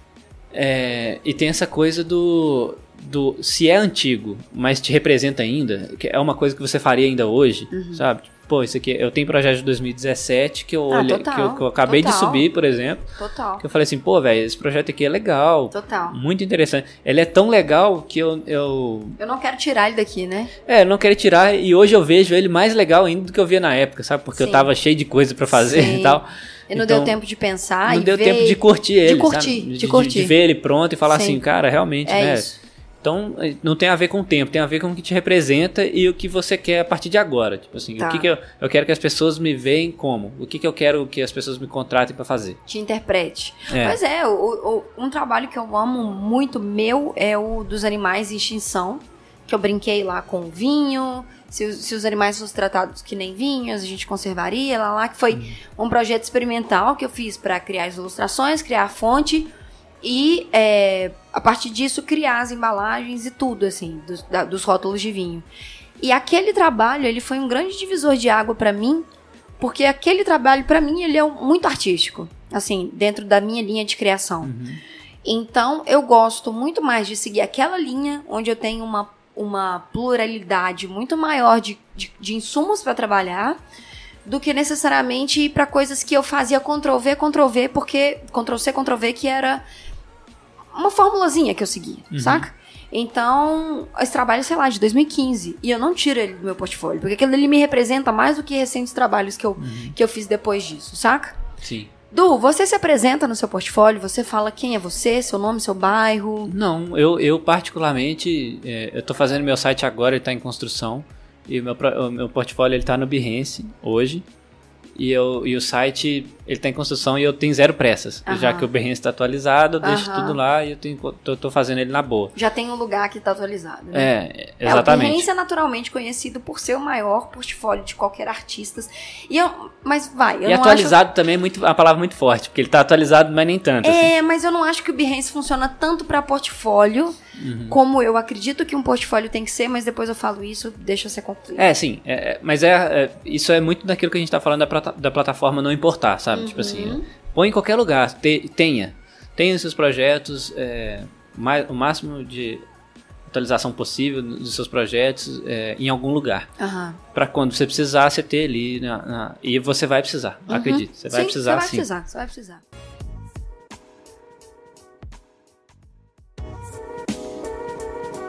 E tem essa coisa do se é antigo, mas te representa ainda, que é uma coisa que você faria ainda hoje, sabe? Pô, isso aqui, eu tenho projeto de 2017 que eu que eu acabei de subir, por exemplo. Que eu falei assim, pô, velho, esse projeto aqui é legal. Muito interessante. Ele é tão legal que eu não quero tirar ele daqui, né? Eu não quero tirar, e hoje eu vejo ele mais legal ainda do que eu via na época, sabe? Porque eu tava cheio de coisa pra fazer e tal. E não deu tempo de pensar. Não deu tempo de curtir ele, de ver ele pronto e falar assim, cara, realmente, né? Isso. Então, não tem a ver com o tempo, tem a ver com o que te representa e o que você quer a partir de agora. Tipo assim, o que eu quero que as pessoas me veem como? O que eu quero que as pessoas me contratem pra fazer? Te interprete. Pois um trabalho que eu amo muito meu é o dos animais em extinção, que eu brinquei lá com o vinho. Se os animais fossem tratados que nem vinhos, a gente conservaria lá, que foi um projeto experimental que eu fiz para criar as ilustrações, criar a fonte e a partir disso criar as embalagens e tudo, assim, dos rótulos de vinho. E aquele trabalho, ele foi um grande divisor de água para mim, porque aquele trabalho, para mim, ele é muito artístico, assim, dentro da minha linha de criação. Então, eu gosto muito mais de seguir aquela linha, onde eu tenho uma pluralidade muito maior de insumos para trabalhar, do que necessariamente ir para coisas que eu fazia Ctrl+V, Ctrl+V, porque Ctrl+C, Ctrl+V, que era uma formulazinha que eu seguia, saca? Então, esse trabalho, sei lá, de 2015, e eu não tiro ele do meu portfólio, porque aquilo ali me representa mais do que recentes trabalhos que eu fiz depois disso, saca? Sim. Du, você se apresenta no seu portfólio, você fala quem é você, seu nome, seu bairro? Não, eu particularmente, eu tô fazendo meu site agora, ele tá em construção, e o meu portfólio ele tá no Behance hoje, e o site ele tá em construção e eu tenho zero pressas, já que o Behance está atualizado, eu deixo tudo lá e eu tô fazendo ele na boa. Já tem um lugar que tá atualizado, né? Exatamente. O Behance é naturalmente conhecido por ser o maior portfólio de qualquer artista. Mas eu não atualizado também é uma palavra muito forte, porque ele tá atualizado, mas nem tanto. Assim. Mas eu não acho que o Behance funciona tanto para portfólio, como eu acredito que um portfólio tem que ser, mas depois eu falo isso, deixa você concluir. Sim. Mas isso é muito daquilo que a gente tá falando da plataforma não importar, sabe? Tipo assim, põe em qualquer lugar, tenha os seus projetos, o máximo de atualização possível dos seus projetos em algum lugar. Para quando você precisar, você ter ali, e você vai precisar, acredite, você vai precisar sim. Você vai precisar.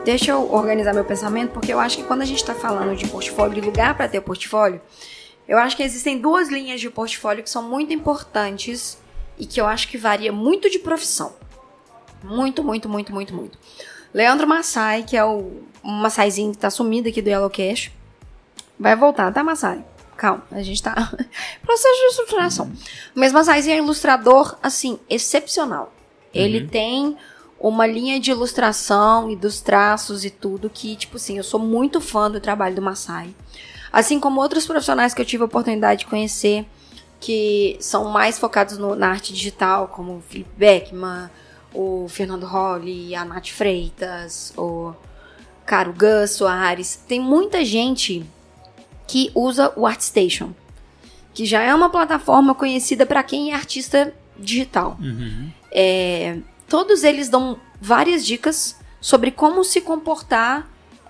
deixa eu organizar meu pensamento, porque eu acho que quando a gente tá falando de portfólio e lugar para ter o portfólio, eu acho que existem 2 linhas de portfólio que são muito importantes e que eu acho que varia muito de profissão. Muito, muito, muito, muito, muito. Leandro Massai, que é um Massaizinho que tá sumido aqui do Yellowcast, vai voltar, tá, Massai? Calma, a gente tá... processo de estruturação. Mas Massaizinho é ilustrador, assim, excepcional. Ele tem uma linha de ilustração e dos traços e tudo que, tipo assim, eu sou muito fã do trabalho do Massai. Assim como outros profissionais que eu tive a oportunidade de conhecer, que são mais focados na arte digital, como o Felipe Beckman, o Fernando Holly, a Nath Freitas, o Gus Soares. Tem muita gente que usa o ArtStation, que já é uma plataforma conhecida para quem é artista digital. Todos eles dão várias dicas sobre como se comportar,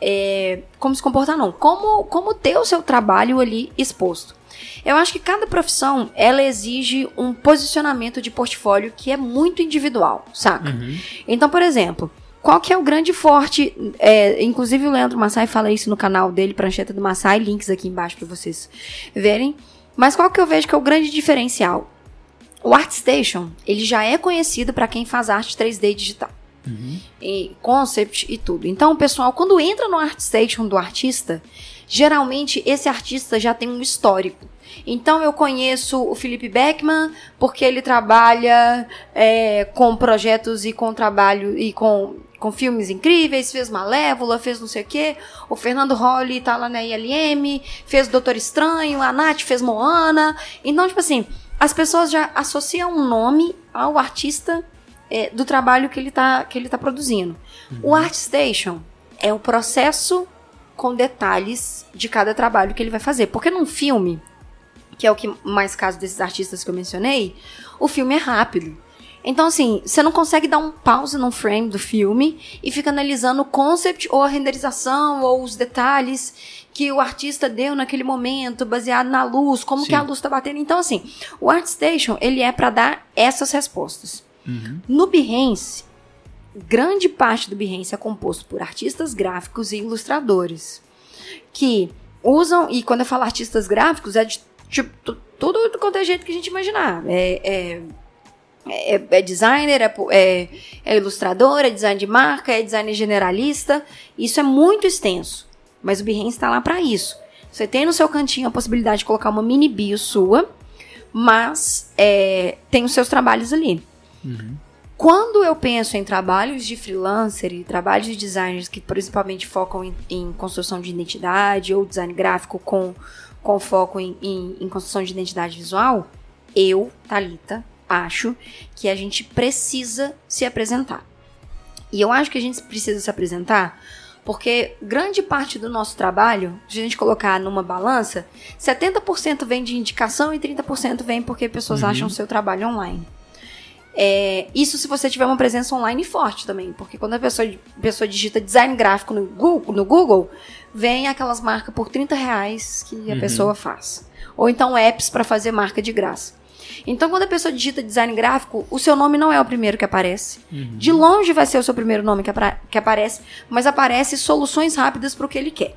como ter o seu trabalho ali exposto. Eu acho que cada profissão, ela exige um posicionamento de portfólio que é muito individual, saca? Então, por exemplo, qual que é o grande forte, inclusive o Leandro Massai fala isso no canal dele, Prancheta do Massai, links aqui embaixo para vocês verem, mas qual que eu vejo que é o grande diferencial? O ArtStation, ele já é conhecido para quem faz arte 3D digital. E concept e tudo. Então, pessoal, quando entra no ArtStation do artista, geralmente esse artista já tem um histórico. Então, eu conheço o Felipe Beckman porque ele trabalha com projetos e com trabalho e com filmes incríveis, fez Malévola, fez não sei o quê. O Fernando Holly tá lá na ILM, fez Doutor Estranho, a Nath fez Moana. Então, tipo assim, as pessoas já associam um nome ao artista do trabalho que ele tá produzindo. O ArtStation é o processo com detalhes de cada trabalho que ele vai fazer. Porque num filme, que é o que mais caso desses artistas que eu mencionei, o filme é rápido. Então, assim, você não consegue dar um pause num frame do filme e fica analisando o concept ou a renderização ou os detalhes que o artista deu naquele momento, baseado na luz, como que a luz tá batendo. Então, assim, o ArtStation, ele é para dar essas respostas. No Behance, grande parte do Behance é composto por artistas gráficos e ilustradores que usam, e quando eu falo artistas gráficos, é de tipo, tudo quanto é jeito que a gente imaginar. É designer, é ilustrador, é design de marca, é designer generalista. Isso é muito extenso, mas o Behance está lá para isso. Você tem no seu cantinho a possibilidade de colocar uma mini bio sua, mas tem os seus trabalhos ali. Quando eu penso em trabalhos de freelancer e trabalhos de designers que principalmente focam em construção de identidade ou design gráfico com foco em construção de identidade visual, eu, Thalita, acho que a gente precisa se apresentar. E eu acho que a gente precisa se apresentar porque grande parte do nosso trabalho, se a gente colocar numa balança, 70% vem de indicação e 30% vem porque pessoas acham o seu trabalho online. Isso se você tiver uma presença online forte também, porque quando a pessoa digita design gráfico no Google, vem aquelas marcas por R$30 que a pessoa faz. Ou então apps para fazer marca de graça. Então, quando a pessoa digita design gráfico, o seu nome não é o primeiro que aparece. De longe vai ser o seu primeiro nome que aparece, mas aparece soluções rápidas para o que ele quer.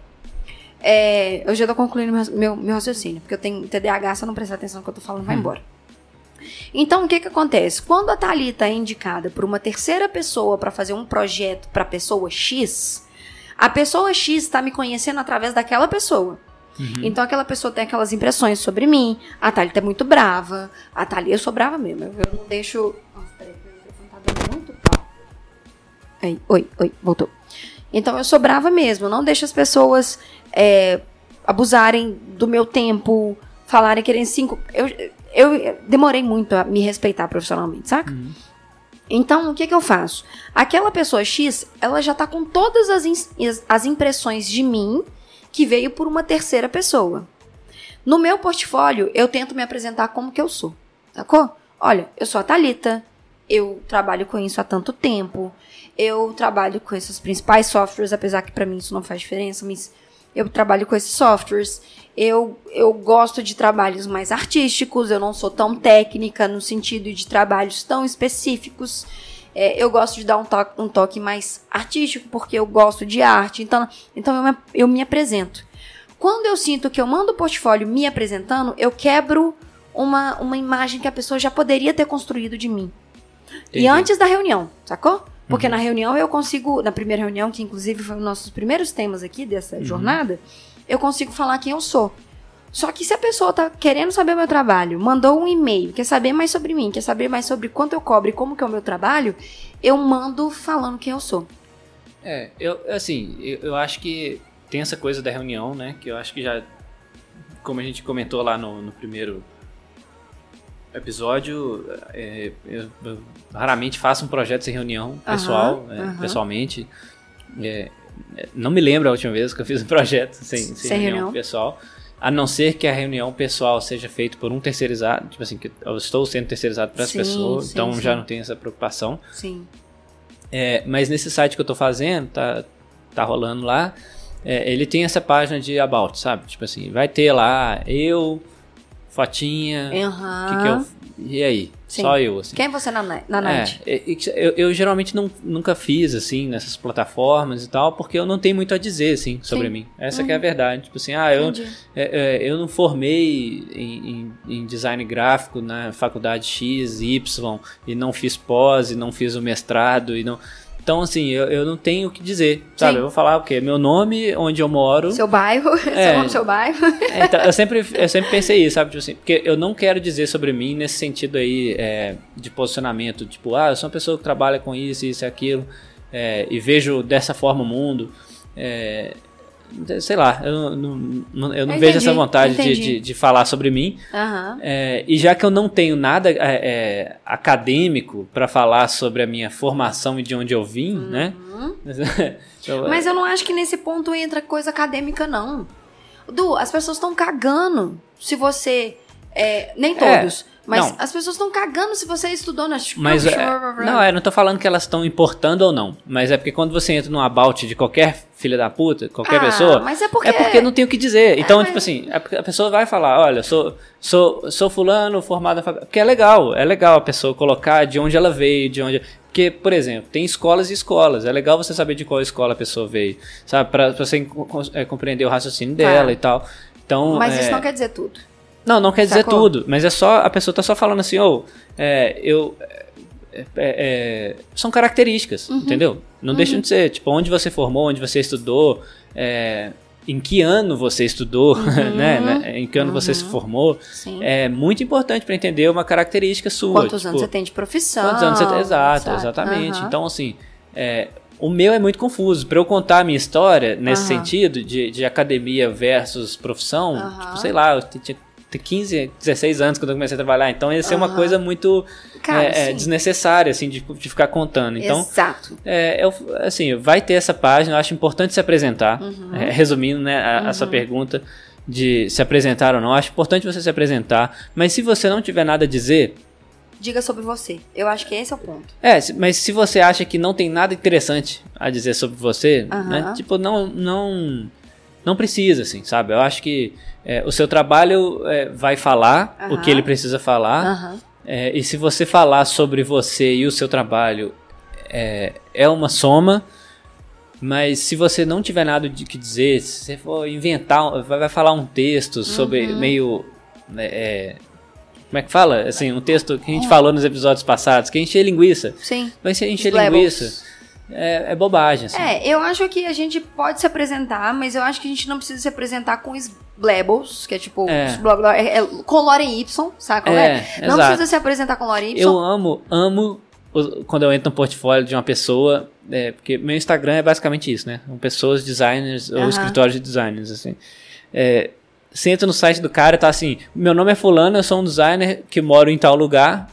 Eu já tô concluindo meu raciocínio, porque eu tenho TDAH, se eu não prestar atenção no que eu tô falando, vai embora. Então, o que acontece? Quando a Thalita é indicada por uma terceira pessoa para fazer um projeto para a pessoa X, a pessoa X está me conhecendo através daquela pessoa. Então, aquela pessoa tem aquelas impressões sobre mim. A Thalita é muito brava. A Thalita, eu sou brava mesmo. Eu não deixo... Nossa, peraí, meu microfone tá dando muito pau. Oi, voltou. Então, eu sou brava mesmo. Eu não deixo as pessoas abusarem do meu tempo, falarem querendo 5... Eu demorei muito a me respeitar profissionalmente, saca? Então, o que eu faço? Aquela pessoa X, ela já tá com todas as impressões de mim que veio por uma terceira pessoa. No meu portfólio, eu tento me apresentar como que eu sou, sacou? Olha, eu sou a Thalita, eu trabalho com isso há tanto tempo, eu trabalho com esses principais softwares, apesar que pra mim isso não faz diferença, mas eu trabalho com esses softwares. Eu gosto de trabalhos mais artísticos, eu não sou tão técnica no sentido de trabalhos tão específicos. eu gosto de dar um toque mais artístico, porque eu gosto de arte, então eu me apresento. Quando eu sinto que eu mando o portfólio me apresentando, eu quebro uma imagem que a pessoa já poderia ter construído de mim. Entendi. E antes da reunião, sacou? Porque na reunião eu consigo, na primeira reunião, que inclusive foi um dos nossos primeiros temas aqui dessa jornada, eu consigo falar quem eu sou. Só que se a pessoa tá querendo saber o meu trabalho, mandou um e-mail, quer saber mais sobre mim, quer saber mais sobre quanto eu cobro e como que é o meu trabalho, eu mando falando quem eu sou. Eu acho que tem essa coisa da reunião, né? Que eu acho que já, como a gente comentou lá no primeiro episódio, eu raramente faço um projeto sem reunião pessoal, pessoalmente. Não me lembro a última vez que eu fiz um projeto sem reunião pessoal. A não ser que a reunião pessoal seja feita por um terceirizado, tipo assim, que eu estou sendo terceirizado para as pessoas, então já não tenho essa preocupação. Sim. Mas nesse site que eu estou fazendo, tá rolando lá, ele tem essa página de about, sabe? Tipo assim, vai ter lá fotinha, que eu... E aí? Sim. Só eu, assim. Quem é você na net? Eu geralmente nunca fiz, assim, nessas plataformas e tal, porque eu não tenho muito a dizer, assim, sobre mim. Essa que é a verdade. Tipo assim, eu não formei em design gráfico na faculdade X, Y, e não fiz pós, e não fiz o mestrado, e não... Então, assim, eu não tenho o que dizer, sabe? Eu vou falar o quê? Meu nome, onde eu moro... Seu bairro, seu nome, seu bairro. Então, eu sempre pensei isso, sabe? Tipo assim, porque eu não quero dizer sobre mim nesse sentido aí de posicionamento. Tipo, eu sou uma pessoa que trabalha com isso e aquilo, e vejo dessa forma o mundo. Sei lá, eu não vejo essa vontade de falar sobre mim. E já que eu não tenho nada acadêmico para falar sobre a minha formação e de onde eu vim, né? Mas eu não acho que nesse ponto entra coisa acadêmica, não. Du, as pessoas estão cagando se você... nem todos... Mas as pessoas estão cagando se você estudou na... Mas, não tô falando que elas estão importando ou não. Mas é porque quando você entra num about de qualquer filha da puta, qualquer pessoa... Mas é porque não tem o que dizer. Então, tipo assim, a pessoa vai falar, olha, sou fulano, formado na faculdade. Porque é legal a pessoa colocar de onde ela veio, de onde... Porque, por exemplo, tem escolas e escolas. É legal você saber de qual escola a pessoa veio, sabe? Pra você compreender o raciocínio dela e tal. Então, mas isso não quer dizer tudo. Não quer dizer tudo, mas a pessoa tá só falando assim, são características, entendeu? Não deixam de ser, tipo, onde você formou, onde você estudou, em que ano você estudou, né? Em que ano você se formou. Sim. É muito importante para entender uma característica sua. Quantos anos você tem de profissão. Quantos anos você tem, exatamente. Então, assim, o meu é muito confuso. Para eu contar a minha história, nesse sentido, de academia versus profissão, tipo, sei lá, eu tinha 15, 16 anos quando eu comecei a trabalhar, então ia ser uma coisa muito desnecessária, assim, de ficar contando. Então, exato. Assim, vai ter essa página, eu acho importante se apresentar, resumindo, né, a sua pergunta de se apresentar ou não, acho importante você se apresentar, mas se você não tiver nada a dizer... Diga sobre você, eu acho que esse é o ponto. Mas se você acha que não tem nada interessante a dizer sobre você, né, tipo, não precisa, assim, sabe? Eu acho que o seu trabalho vai falar o que ele precisa falar. E se você falar sobre você e o seu trabalho, é uma soma. Mas se você não tiver nada de que dizer, se você for inventar, vai falar um texto sobre meio... como é que fala? Assim, um texto que a gente falou nos episódios passados, que é encher linguiça. Sim. Vai ser encher linguiça. É bobagem, assim. Eu acho que a gente pode se apresentar, mas eu acho que a gente não precisa se apresentar com blabbles, que é tipo com Lorem Y, saca? Não precisa se apresentar com Lorem Y. Eu amo quando eu entro no portfólio de uma pessoa, porque meu Instagram é basicamente isso, né? São pessoas, designers, ou escritórios de designers, assim. Você entra no site do cara e tá assim, meu nome é fulano, eu sou um designer que moro em tal lugar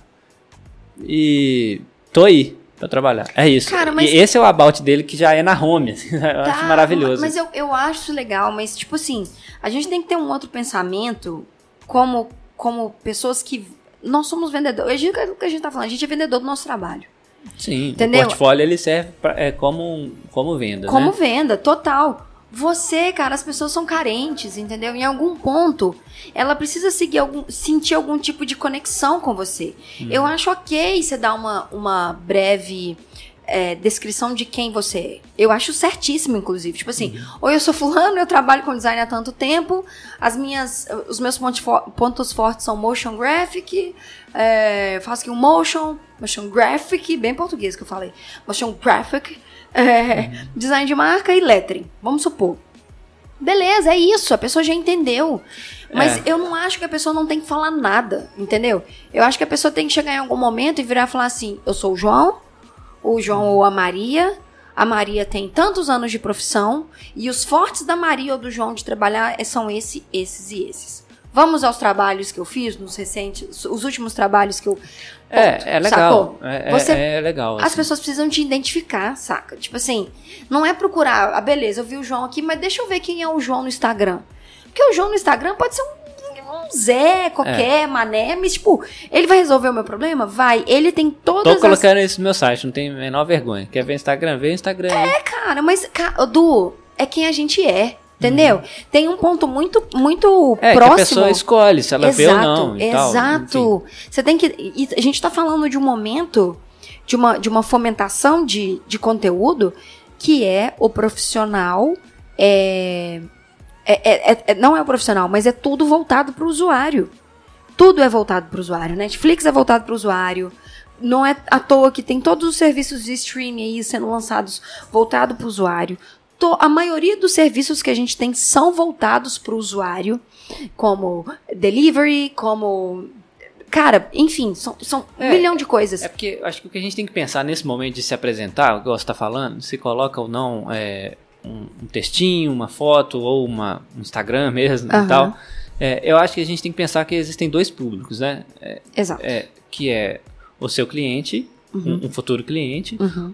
e tô aí pra trabalhar. É isso. Cara, e esse é o about dele que já é na home. Assim, eu acho maravilhoso. Mas eu acho isso legal, mas tipo assim, a gente tem que ter um outro pensamento como pessoas que... Nós somos vendedores. É o que a gente tá falando, a gente é vendedor do nosso trabalho. Sim, entendeu? O portfólio ele serve como venda, como venda, total. cara, as pessoas são carentes, entendeu? Em algum ponto, ela precisa sentir algum tipo de conexão com você. Eu acho ok você dar uma breve descrição de quem você é. Eu acho certíssimo, inclusive. Tipo assim, oi, eu sou fulano, eu trabalho com design há tanto tempo, os meus pontos fortes são motion graphic, faço aqui um motion graphic, bem português que eu falei, motion graphic, design de marca e lettering, vamos supor. Beleza, é isso, a pessoa já entendeu. Mas eu não acho que a pessoa não tem que falar nada, entendeu? Eu acho que a pessoa tem que chegar em algum momento e virar e falar assim, eu sou o João ou a Maria tem tantos anos de profissão, e os fortes da Maria ou do João de trabalhar são esses e esses. Vamos aos trabalhos que eu fiz, os últimos trabalhos que eu... É legal. É legal. As pessoas precisam te identificar, saca? Tipo assim, não é procurar, beleza, eu vi o João aqui, mas deixa eu ver quem é o João no Instagram. Porque o João no Instagram pode ser um Zé, qualquer, mané, mas tipo, ele vai resolver o meu problema? Vai. Ele tem todas Tô colocando isso no meu site, não tem a menor vergonha. Quer ver Instagram? Vê o Instagram aí. Cara, mas, Du, é quem a gente é. Entendeu? Tem um ponto muito próximo. Que a pessoa escolhe se ela vê ou não. Exato. Você tem que... A gente tá falando de um momento, de uma fomentação de conteúdo, que é o profissional... não é o profissional, mas é tudo voltado para o usuário. Tudo é voltado para o usuário. Netflix é voltado para o usuário. Não é à toa que tem todos os serviços de streaming aí sendo lançados voltado para o usuário. A maioria dos serviços que a gente tem são voltados para o usuário, como delivery, como... Cara, enfim, são um milhão de coisas. É porque acho que o que a gente tem que pensar nesse momento de se apresentar, o que você está falando, se coloca ou não um textinho, uma foto ou um Instagram mesmo e tal. Eu acho que a gente tem que pensar que existem dois públicos, né? Exato. Que é o seu cliente, um futuro cliente,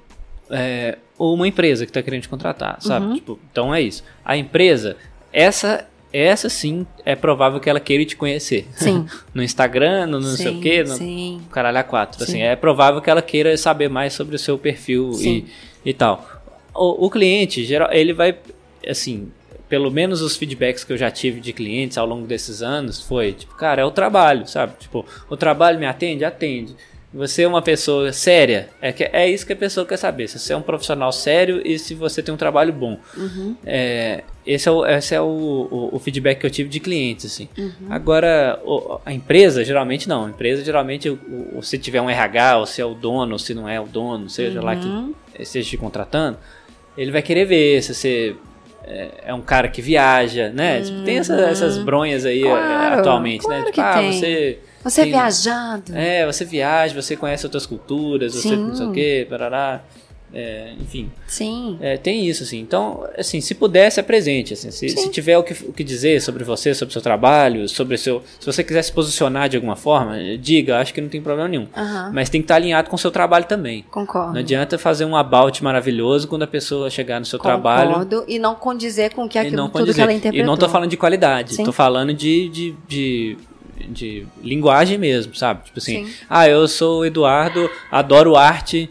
ou uma empresa que está querendo te contratar, sabe? Tipo, então é isso. A empresa, essa sim é provável que ela queira te conhecer. Sim. No Instagram, no não sei o quê, no caralho A4. Assim, é provável que ela queira saber mais sobre o seu perfil e tal. O cliente, geral, ele vai, assim, pelo menos os feedbacks que eu já tive de clientes ao longo desses anos foi, tipo, cara, é o trabalho, sabe? Tipo, o trabalho me atende? Atende. Você é uma pessoa séria? É isso que a pessoa quer saber. Se você é um profissional sério e se você tem um trabalho bom. Esse é o feedback que eu tive de clientes, assim. Agora, a empresa, geralmente não. A empresa, geralmente, se tiver um RH, ou se é o dono, ou se não é o dono, seja lá que esteja te contratando, ele vai querer ver se você é um cara que viaja, né? Tipo, tem essas bronhas aí atualmente, né? Tipo, você é viajado. Você viaja, você conhece outras culturas, você não sei o quê, parará. Enfim. Sim. Tem isso, assim. Então, assim, se puder, se apresente. Assim, se tiver o que dizer sobre você, sobre o seu trabalho, se você quiser se posicionar de alguma forma, diga, acho que não tem problema nenhum. Mas tem que estar alinhado com o seu trabalho também. Concordo. Não adianta fazer um about maravilhoso quando a pessoa chegar no seu trabalho. Concordo. E não condizer com tudo que ela interpretou. E não tô falando de qualidade, tô falando de linguagem mesmo, sabe? Tipo assim, eu sou o Eduardo, adoro arte,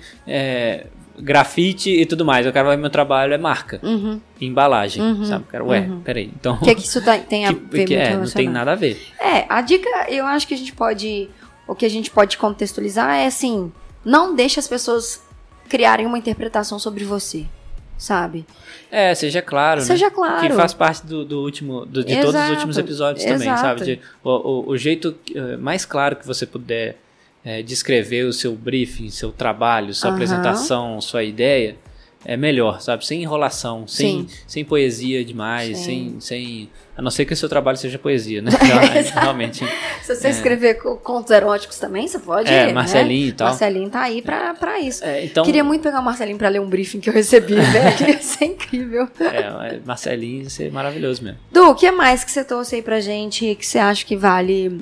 grafite e tudo mais. Eu quero ver meu trabalho é marca, embalagem, sabe? Peraí. Então, o que isso tem a ver não tem nada a ver. A dica, eu acho que o que a gente pode contextualizar é assim, não deixe as pessoas criarem uma interpretação sobre você, sabe? Seja claro, Seja né? claro. Que faz parte de todos os últimos episódios também, sabe? O jeito mais claro que você puder descrever o seu briefing, seu trabalho, sua apresentação, sua ideia, é melhor, sabe? Sem enrolação, sem poesia demais, sem a não ser que o seu trabalho seja poesia, né? Realmente. Se você escrever contos eróticos também, você pode. Marcelinho, né? E tal. Marcelinho tá aí pra isso. Então, queria muito pegar o Marcelinho pra ler um briefing que eu recebi, velho. Queria ser incrível. Marcelinho ia ser maravilhoso mesmo. Du, o que mais que você trouxe aí pra gente que você acha que vale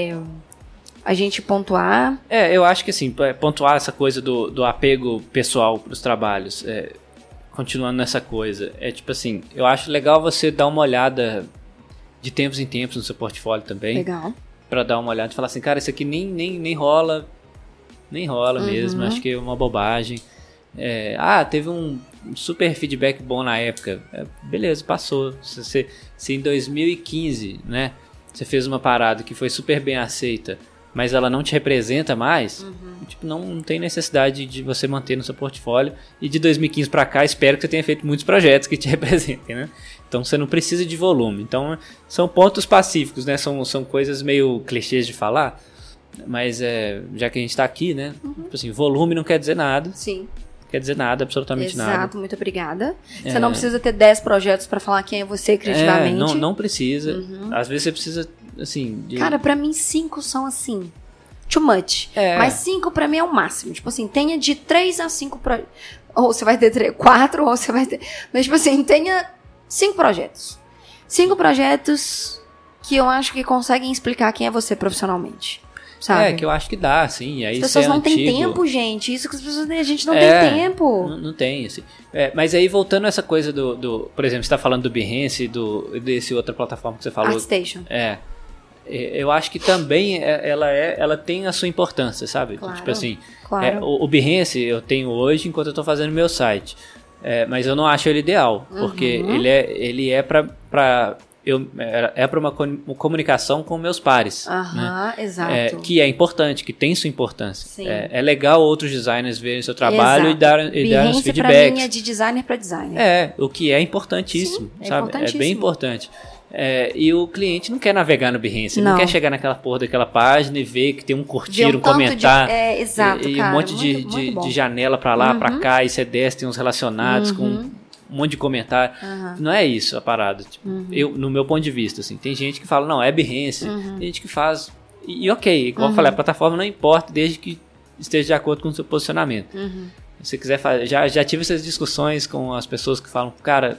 a gente pontuar? Eu acho que assim, pontuar essa coisa do apego pessoal pros trabalhos, continuando nessa coisa, tipo assim, eu acho legal você dar uma olhada de tempos em tempos no seu portfólio também. Legal. Pra dar uma olhada e falar assim, cara, isso aqui nem rola mesmo, acho que é uma bobagem. Teve super feedback bom na época. Beleza, passou. Se em 2015, né, você fez uma parada que foi super bem aceita, mas ela não te representa mais, tipo, não tem necessidade de você manter no seu portfólio. E de 2015 para cá, espero que você tenha feito muitos projetos que te representem, né? Então você não precisa de volume. Então são pontos pacíficos, né? São coisas meio clichês de falar, mas já que a gente está aqui, né? Tipo assim, volume não quer dizer nada. Sim. Quer dizer nada, absolutamente nada. Exato, muito obrigada. Você não precisa ter 10 projetos para falar quem é você criativamente. Não precisa. Às vezes você precisa, assim... Cara, pra mim 5 são assim, too much. Mas 5 pra mim é o máximo. Tipo assim, tenha de 3 a 5 projetos. Ou você vai ter 4, ou você vai ter... Mas tipo assim, tenha 5 projetos. 5 projetos que eu acho que conseguem explicar quem é você profissionalmente. Sabe? Que eu acho que dá, assim. Aí as pessoas não têm tempo, gente. Isso que as pessoas a gente não tem tempo. Não tem, assim. Mas aí, voltando a essa coisa por exemplo, você tá falando do Behance, desse outra plataforma que você falou. ArtStation. Eu acho que também ela tem a sua importância, sabe? Claro, tipo assim, claro. O Behance eu tenho hoje enquanto eu tô fazendo meu site. Mas eu não acho ele ideal, porque ele é para uma comunicação com meus pares, né? Exato. Que é importante, que tem sua importância. Sim. É legal outros designers verem seu trabalho e darem os feedbacks. Pra mim é de designer para designer. O que é importantíssimo, Sim, sabe? É bem importante. E o cliente não quer navegar no Behance, ele não quer chegar naquela porra daquela página e ver que tem um curtir, um comentar, exato, e cara, um monte de janela pra lá, pra cá, e você desce, tem uns relacionados com um monte de comentário. Não é isso a parada. Tipo, no meu ponto de vista, assim, tem gente que fala, não, é Behance, tem gente que faz, e ok, igual eu falei, a plataforma não importa desde que esteja de acordo com o seu posicionamento. Se você quiser fazer, já tive essas discussões com as pessoas que falam, cara,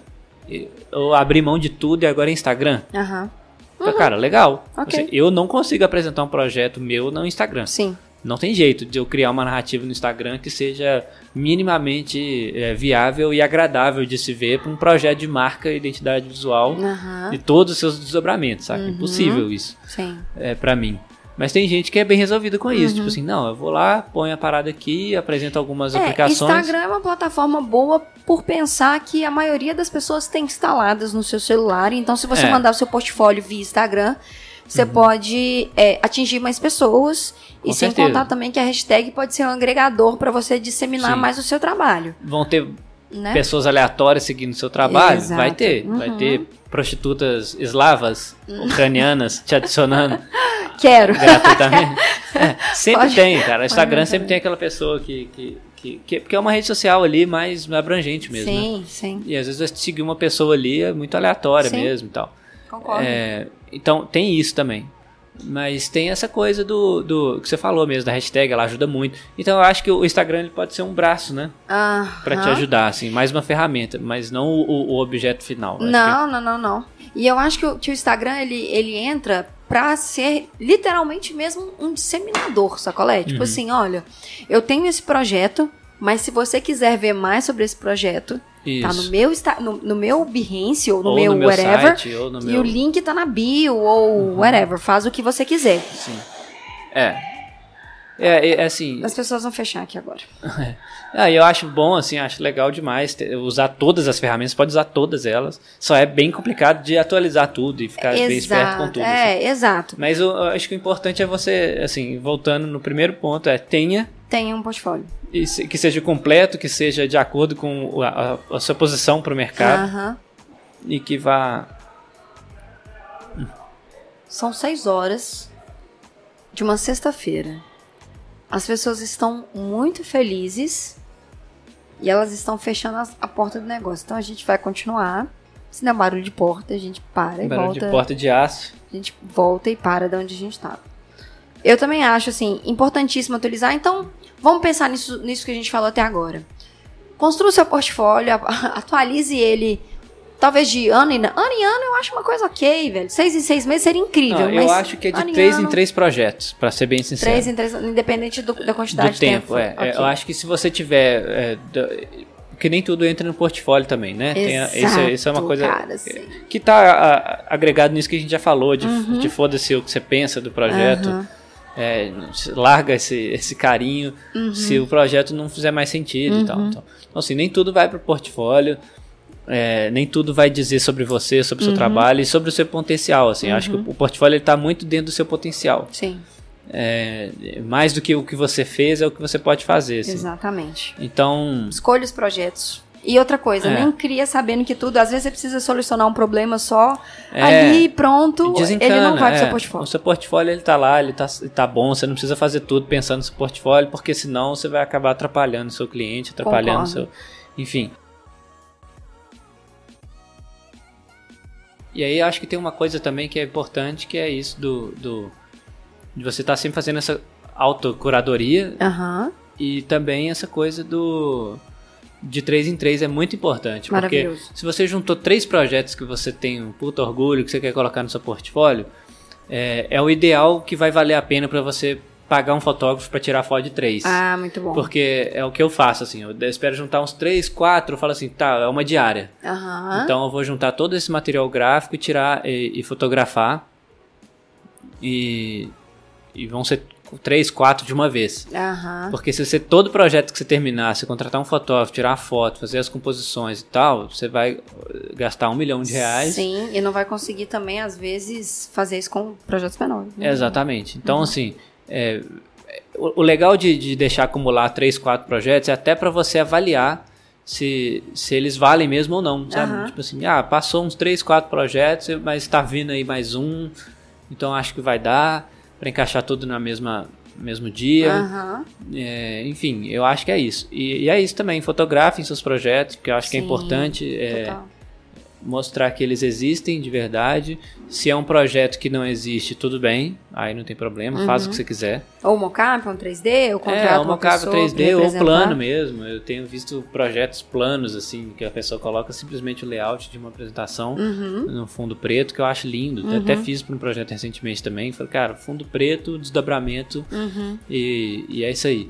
eu abri mão de tudo e agora é Instagram. Cara, legal. Okay. Eu não consigo apresentar um projeto meu no Instagram. Sim. Não tem jeito de eu criar uma narrativa no Instagram que seja minimamente viável e agradável de se ver para um projeto de marca e identidade visual e todos os seus desdobramentos, sabe? Impossível isso. Sim. Para mim. Mas tem gente que é bem resolvida com isso. Tipo assim, não, eu vou lá, ponho a parada aqui, apresento algumas aplicações. Instagram é uma plataforma boa por pensar que a maioria das pessoas tem instaladas no seu celular. Então, se você mandar o seu portfólio via Instagram, você pode atingir mais pessoas. E sem contar também que a hashtag pode ser um agregador para você disseminar mais o seu trabalho. Vão ter pessoas aleatórias seguindo o seu trabalho? Exato. Vai ter. Vai ter prostitutas eslavas, ucranianas, te adicionando. Quero. Gratuitamente. Sempre tem, cara. O Instagram sempre tem aquela pessoa porque é uma rede social ali mais abrangente mesmo. Sim, né? sim. E às vezes seguir uma pessoa ali é muito aleatória mesmo e tal. Concordo. Então tem isso também. Mas tem essa coisa do que você falou mesmo, da hashtag, ela ajuda muito. Então eu acho que o Instagram ele pode ser um braço, né? Pra te ajudar, assim, mais uma ferramenta, mas não o objeto final. Não. E eu acho que o Instagram, ele entra pra ser literalmente mesmo um disseminador, sacolé? Tipo assim, olha, eu tenho esse projeto, mas se você quiser ver mais sobre esse projeto, tá no meu Behance ou no meu whatever, site, ou no e o link tá na bio ou whatever, faz o que você quiser. Sim. Assim... As pessoas vão fechar aqui agora. Eu acho bom, assim, acho legal demais usar todas as ferramentas, pode usar todas elas, só é bem complicado de atualizar tudo e ficar bem esperto com tudo. Assim. Exato. Mas eu acho que o importante é você, assim, voltando no primeiro ponto, tenha um portfólio. Que seja completo, que seja de acordo com a sua posição para o mercado e que vá... São 6 horas de uma sexta-feira. As pessoas estão muito felizes e elas estão fechando a porta do negócio. Então a gente vai continuar. Se der barulho de porta, a gente para e volta. Barulho de porta de aço. A gente volta e para de onde a gente estava. Eu também acho, assim, importantíssimo atualizar. Então, vamos pensar nisso que a gente falou até agora. Construa o seu portfólio, atualize ele, talvez de ano em ano eu acho uma coisa ok, velho. 6 em 6 meses seria incrível. Não, eu acho que é de 3 em 3 projetos, pra ser bem sincero. 3 em 3, independente da quantidade de tempo. Okay. Eu acho que se você tiver... Porque nem tudo entra no portfólio também, né? Isso é uma coisa cara, que tá agregado nisso que a gente já falou, de foda-se o que você pensa do projeto. larga esse carinho se o projeto não fizer mais sentido e tal. Então, assim, nem tudo vai pro portfólio, nem tudo vai dizer sobre você, sobre o seu trabalho e sobre o seu potencial. Assim, acho que o portfólio está muito dentro do seu potencial. Sim. Mais do que o que você fez, é o que você pode fazer. Assim. Exatamente. Então... Escolha os projetos. E outra coisa, nem cria sabendo que tudo... Às vezes você precisa solucionar um problema só, ali, pronto, desencana, ele não vai pro seu portfólio. O seu portfólio, ele tá lá, ele tá bom, você não precisa fazer tudo pensando no seu portfólio, porque senão você vai acabar atrapalhando o seu cliente, atrapalhando o seu... Enfim. E aí acho que tem uma coisa também que é importante, que é isso de você estar sempre fazendo essa autocuradoria e também essa coisa de 3 em 3 é muito importante. Porque se você juntou 3 projetos que você tem um puto orgulho, que você quer colocar no seu portfólio, é o ideal que vai valer a pena para você pagar um fotógrafo para tirar foto de 3. Ah, muito bom. Porque é o que eu faço, assim, eu espero juntar uns 3, 4, eu falo assim, tá, é uma diária. Então eu vou juntar todo esse material gráfico e tirar e fotografar e vão ser 3, 4 de uma vez. Porque se você, todo projeto que você terminar, você contratar um fotógrafo, tirar a foto, fazer as composições e tal, você vai gastar R$1 milhão. Sim, e não vai conseguir também, às vezes, fazer isso com projetos menores. Né? Exatamente. Então, assim, o legal de deixar acumular 3, 4 projetos é até para você avaliar se eles valem mesmo ou não, sabe? Tipo assim, passou uns 3, 4 projetos, mas tá vindo aí mais um, então acho que vai dar para encaixar tudo no mesmo dia. Enfim, eu acho que é isso. E é isso também, fotografem seus projetos, porque eu acho que é importante mostrar que eles existem de verdade. Se é um projeto que não existe, tudo bem, aí não tem problema, faz o que você quiser. Ou mockup, um 3D, ou contrato um mockup 3D, ou plano mesmo. Eu tenho visto projetos planos, assim, que a pessoa coloca simplesmente o layout de uma apresentação no fundo preto, que eu acho lindo. Até fiz para um projeto recentemente também. Falei, cara, fundo preto, desdobramento, e é isso aí.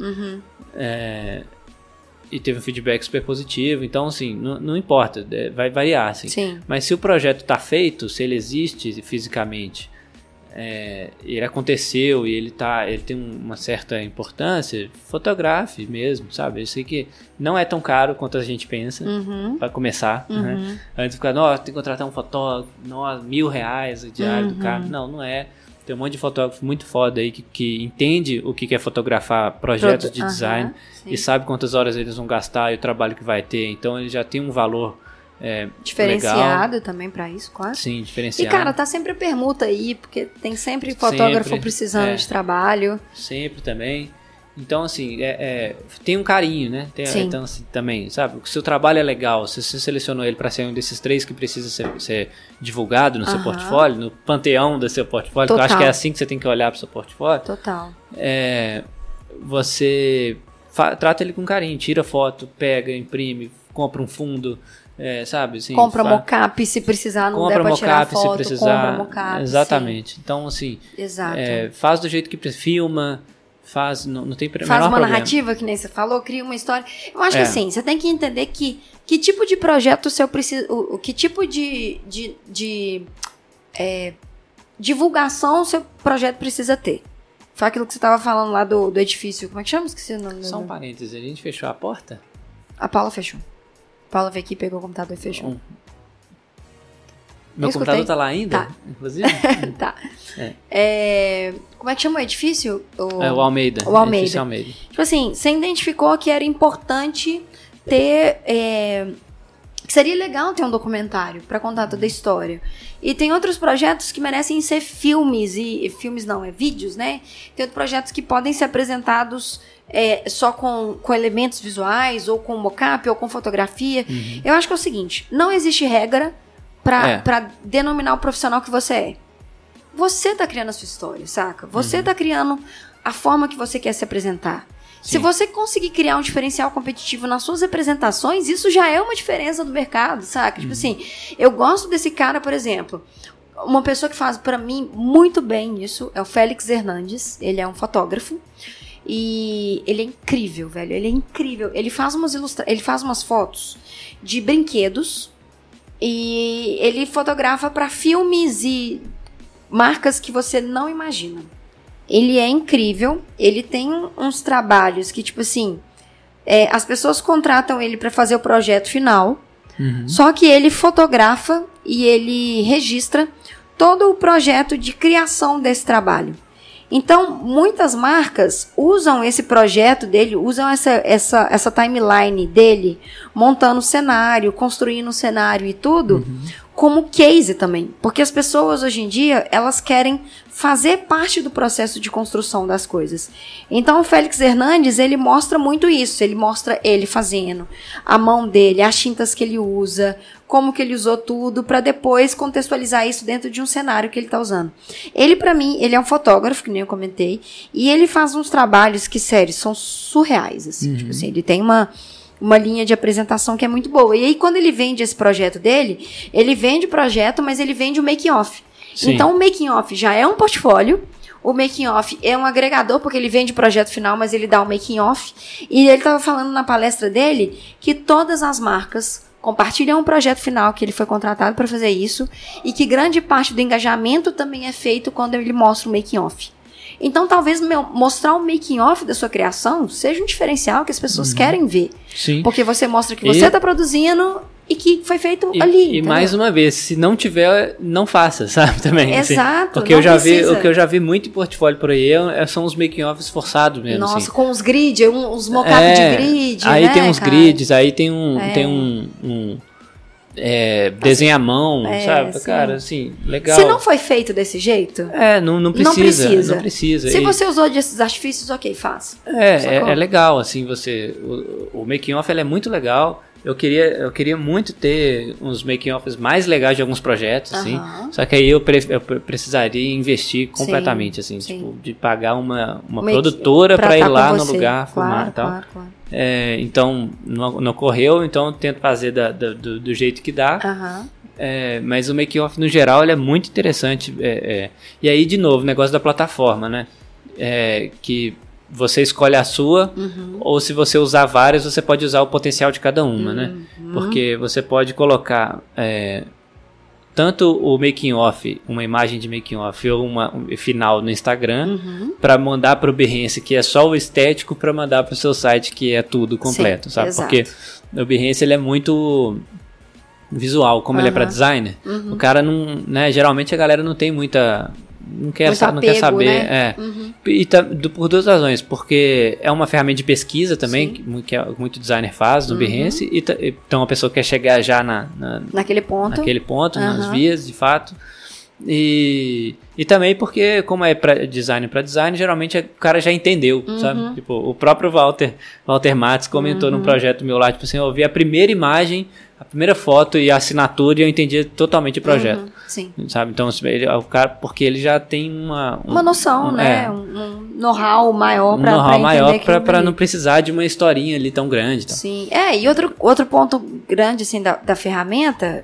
E teve um feedback super positivo, então assim, não importa, vai variar, assim. Sim. Mas se o projeto está feito, se ele existe fisicamente, ele aconteceu e ele tem uma certa importância, fotografe mesmo, sabe? Eu sei que não é tão caro quanto a gente pensa, para começar, né? Antes de ficar, tem que contratar um fotógrafo, R$1.000 a diária do cara. Não é. Tem um monte de fotógrafo muito foda aí que entende o que é fotografar projetos de design e sabe quantas horas eles vão gastar e o trabalho que vai ter. Então ele já tem um valor diferenciado legal. Também pra isso, quase. Sim, diferenciado. E cara, tá sempre a permuta aí, porque tem sempre fotógrafo precisando de trabalho. Sempre também. Então, assim, tem um carinho, né? Então, assim, também, sabe? O seu trabalho é legal, você selecionou ele para ser um desses 3 que precisa ser divulgado no seu portfólio, no panteão do seu portfólio, que eu acho que é assim que você tem que olhar para o seu portfólio. Total. Você trata ele com carinho, tira foto, pega, imprime, compra um fundo, sabe? Assim, compra mockup se precisar, não der pra tirar foto, se precisar, compra mockup. Exatamente. Sim. Então, assim, faz do jeito que precisa, filma, não tem faz uma narrativa, que nem você falou, cria uma história. Eu acho que assim, você tem que entender que tipo de projeto o seu precisa, que tipo de divulgação o seu projeto precisa ter. Foi aquilo que você estava falando lá do edifício, como é que chama? Esqueci o nome. Só um parênteses, a gente fechou a porta? A Paula fechou. A Paula veio aqui, pegou o computador e fechou. Meu computador tá lá ainda? Tá. Inclusive? Tá. Como é que chama o edifício? O Almeida. O Almeida. Edifício Almeida. Tipo assim, você identificou que era importante ter... que seria legal ter um documentário pra contar toda a história. E tem outros projetos que merecem ser filmes, filmes não, vídeos, né? Tem outros projetos que podem ser apresentados só com elementos visuais, ou com mockup, ou com fotografia. Eu acho que é o seguinte, não existe regra pra denominar o profissional que você é. Você tá criando a sua história, saca? Você tá criando a forma que você quer se apresentar. Sim. Se você conseguir criar um diferencial competitivo nas suas apresentações, isso já é uma diferença do mercado, saca? Tipo assim, eu gosto desse cara, por exemplo, uma pessoa que faz pra mim muito bem isso é o Félix Hernandes. Ele é um fotógrafo e ele é incrível, velho. Ele é incrível. Ele faz umas fotos de brinquedos e ele fotografa pra filmes e marcas que você não imagina. ele é incrível, ele tem uns trabalhos que, tipo assim, as pessoas contratam ele para fazer o projeto final, só que ele fotografa e ele registra todo o projeto de criação desse trabalho. Então, muitas marcas usam esse projeto dele, usam essa timeline dele, montando o cenário, construindo o cenário e tudo, como case também. Porque as pessoas, hoje em dia, elas querem fazer parte do processo de construção das coisas. Então, o Félix Hernandes, ele mostra muito isso. Ele mostra ele fazendo, a mão dele, as tintas que ele usa, como que ele usou tudo, para depois contextualizar isso dentro de um cenário que ele está usando. Ele, para mim, ele é um fotógrafo, que nem eu comentei, e ele faz uns trabalhos que, sério, são surreais, assim. Tipo assim, ele tem uma linha de apresentação que é muito boa. E aí, quando ele vende esse projeto dele, ele vende o projeto, mas ele vende o making-off. Então, o making-off já é um portfólio, o making-off é um agregador, porque ele vende o projeto final, mas ele dá o making-off. E ele estava falando na palestra dele que todas as marcas compartilham um projeto final, que ele foi contratado para fazer isso, e que grande parte do engajamento também é feito quando ele mostra o making-off. Então, talvez mostrar o making-off da sua criação seja um diferencial que as pessoas querem ver. Sim. Porque você mostra que você está produzindo e que foi feito ali. E mais uma vez, se não tiver, não faça, sabe? Também. Exato. Assim, porque o que eu já vi muito em portfólio por aí são os making-offs forçados mesmo. Nossa, assim. com os grid, uns mock-up de grid. Aí né, tem uns cara? grids, aí tem desenha à mão, sabe? Sim. Cara, assim, legal. Se não foi feito desse jeito... Não precisa. Não precisa. Se você usou desses artifícios, ok, faça. É legal, assim, o making-off é muito legal. Eu queria muito ter uns making-offs mais legais de alguns projetos, assim. Só que aí eu precisaria investir completamente, assim, tipo, de pagar uma produtora para ir lá no lugar filmar e tal. Claro. Então, não ocorreu, então eu tento fazer do jeito que dá. Mas o make-off, no geral, ele é muito interessante. E aí, de novo, o negócio da plataforma, né? Que você escolhe a sua, ou se você usar várias, você pode usar o potencial de cada uma, né? Porque você pode colocar tanto o making-off, uma imagem de making-off ou um final no Instagram, para mandar para o Behance, que é só o estético, para mandar para o seu site, que é tudo completo, sabe? Exato. Porque o Behance, ele é muito visual, como ele é para designer. O cara não, né, geralmente a galera não tem muita... Não quer saber, né? E por duas razões, porque é uma ferramenta de pesquisa também, que muito designer faz no Behance, então a pessoa quer chegar já naquele ponto, nas vias, de fato, e também porque, como é para design, geralmente o cara já entendeu, sabe? Tipo, o próprio Walter Matos comentou num projeto meu lá, tipo assim, eu vi a primeira imagem, a primeira foto e a assinatura e eu entendi totalmente o projeto. Sim. Sabe? Então, o cara, porque ele já tem uma noção, né? Um know-how maior para know-how maior para não precisar de uma historinha ali tão grande. Então. Sim. E outro ponto grande, assim, da ferramenta,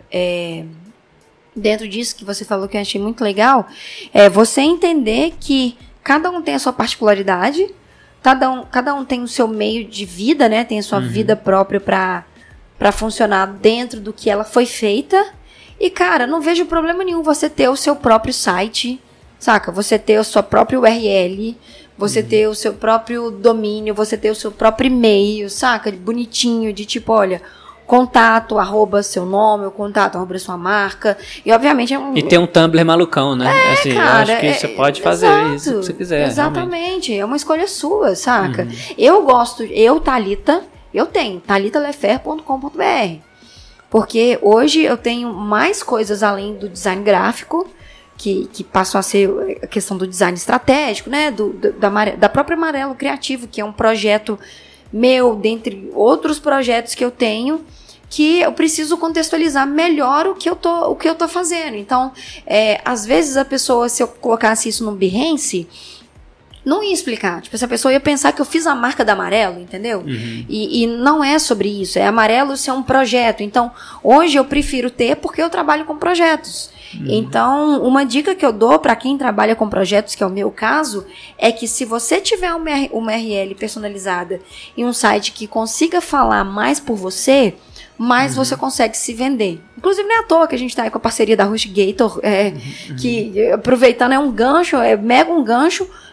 dentro disso que você falou que eu achei muito legal, é você entender que cada um tem a sua particularidade, cada um tem o seu meio de vida, né? Tem a sua vida própria para funcionar dentro do que ela foi feita. E, cara, não vejo problema nenhum você ter o seu próprio site, saca? Você ter a sua própria URL, você ter o seu próprio domínio, você ter o seu próprio e-mail, saca? Bonitinho, de tipo, olha, contato, @ seu nome, contato, @ sua marca. E, obviamente, E tem um Tumblr malucão, né? Assim, cara, eu acho que você pode fazer isso que você quiser. Exatamente, realmente. É uma escolha sua, saca? Uhum. Thalita, eu tenho thalitalefer.com.br. Porque hoje eu tenho mais coisas além do design gráfico, que passam a ser a questão do design estratégico, né? Da própria Amarelo Criativo, que é um projeto meu, dentre outros projetos que eu tenho, que eu preciso contextualizar melhor o que eu tô fazendo. Então, às vezes a pessoa, se eu colocasse isso no Behance, não ia explicar. Tipo, essa pessoa ia pensar que eu fiz a marca da Amarelo, entendeu? E não é sobre isso. Amarelo ser um projeto. Então, hoje eu prefiro ter porque eu trabalho com projetos. Então, uma dica que eu dou para quem trabalha com projetos, que é o meu caso, é que se você tiver uma URL personalizada e um site que consiga falar mais por você, mais você consegue se vender. Inclusive, não é à toa que a gente tá aí com a parceria da HostGator, que, aproveitando, é um gancho, é mega um gancho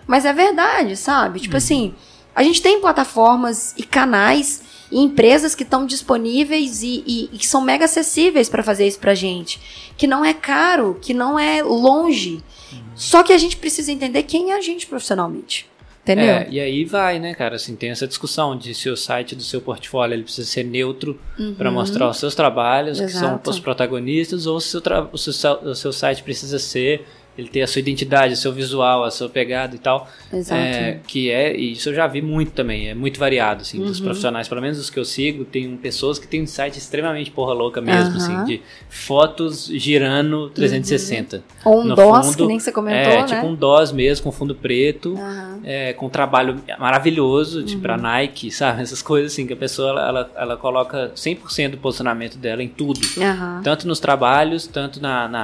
Mas é verdade, sabe? Tipo assim, a gente tem plataformas e canais e empresas que estão disponíveis e que são mega acessíveis para fazer isso pra gente. Que não é caro, que não é longe. Só que a gente precisa entender quem é a gente profissionalmente. Entendeu? E aí vai, né, cara, assim, tem essa discussão de se o site do seu portfólio ele precisa ser neutro para mostrar os seus trabalhos, que são os protagonistas, ou se o seu site precisa ser, ele ter a sua identidade, o seu visual, a sua pegada e tal. Exato. E isso eu já vi muito também, é muito variado, assim, dos profissionais, pelo menos os que eu sigo, tem pessoas que têm um site extremamente porra louca mesmo, assim, de fotos girando 360. Ou um DOS, que nem você comentou, né? Tipo um DOS mesmo, com fundo preto, com um trabalho maravilhoso, tipo pra Nike, sabe? Essas coisas assim, que a pessoa, ela coloca 100% do posicionamento dela em tudo. Tanto nos trabalhos, tanto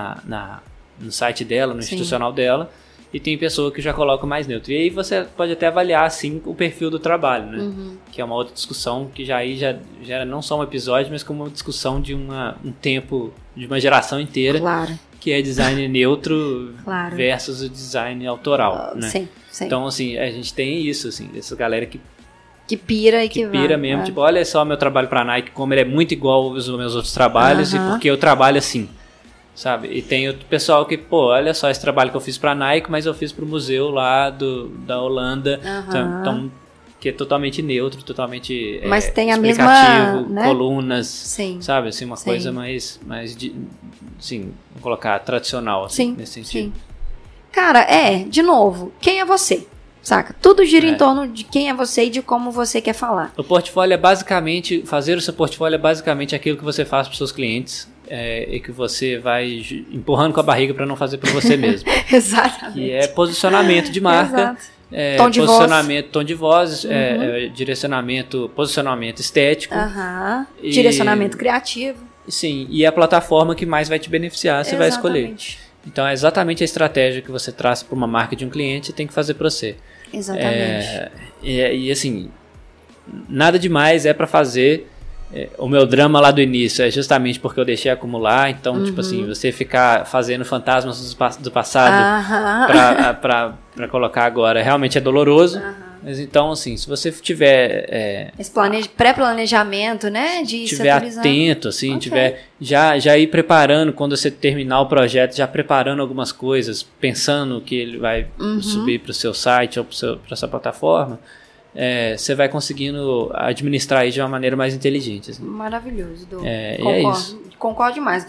no site dela, no institucional dela, e tem pessoa que já coloca mais neutro. E aí você pode até avaliar, assim, o perfil do trabalho, né? Que é uma outra discussão que já era não só um episódio, mas como uma discussão de um tempo, de uma geração inteira, que é design neutro versus o design autoral, né? Sim. Então, assim, a gente tem isso, assim, essa galera que pira e que pira mesmo, tipo, olha só meu trabalho pra Nike, como ele é muito igual aos meus outros trabalhos, e porque eu trabalho assim. Sabe? E tem o pessoal que, olha só esse trabalho que eu fiz pra Nike, mas eu fiz pro museu lá da Holanda. Então, que é totalmente neutro, totalmente mas tem a explicativo, mesma, né? Colunas, sabe? Assim, uma coisa mais assim, vamos colocar, tradicional, assim, nesse sentido. Cara, de novo, quem é você? Saca? Tudo gira em torno de quem é você e de como você quer falar. O portfólio é basicamente, fazer o seu portfólio é basicamente aquilo que você faz para os seus clientes e que você vai empurrando com a barriga para não fazer para você mesmo. Exatamente. Que é posicionamento de marca, tom de posicionamento, tom de voz, direcionamento, posicionamento estético. Direcionamento criativo. Sim, e é a plataforma que mais vai te beneficiar, você vai escolher. Então é exatamente a estratégia que você traça para uma marca de um cliente, tem que fazer para você. Exatamente. E assim, nada demais para fazer. O meu drama lá do início é justamente porque eu deixei acumular. Então, tipo assim, você ficar fazendo fantasmas do passado para colocar agora realmente é doloroso. Mas então, assim, se você tiver esse pré-planejamento, né, de tiver atento, assim, tiver já ir preparando quando você terminar o projeto, já preparando algumas coisas, pensando que ele vai subir para o seu site ou para sua plataforma, você vai conseguindo administrar isso de uma maneira mais inteligente. Assim. Maravilhoso, Dô. Concordo demais.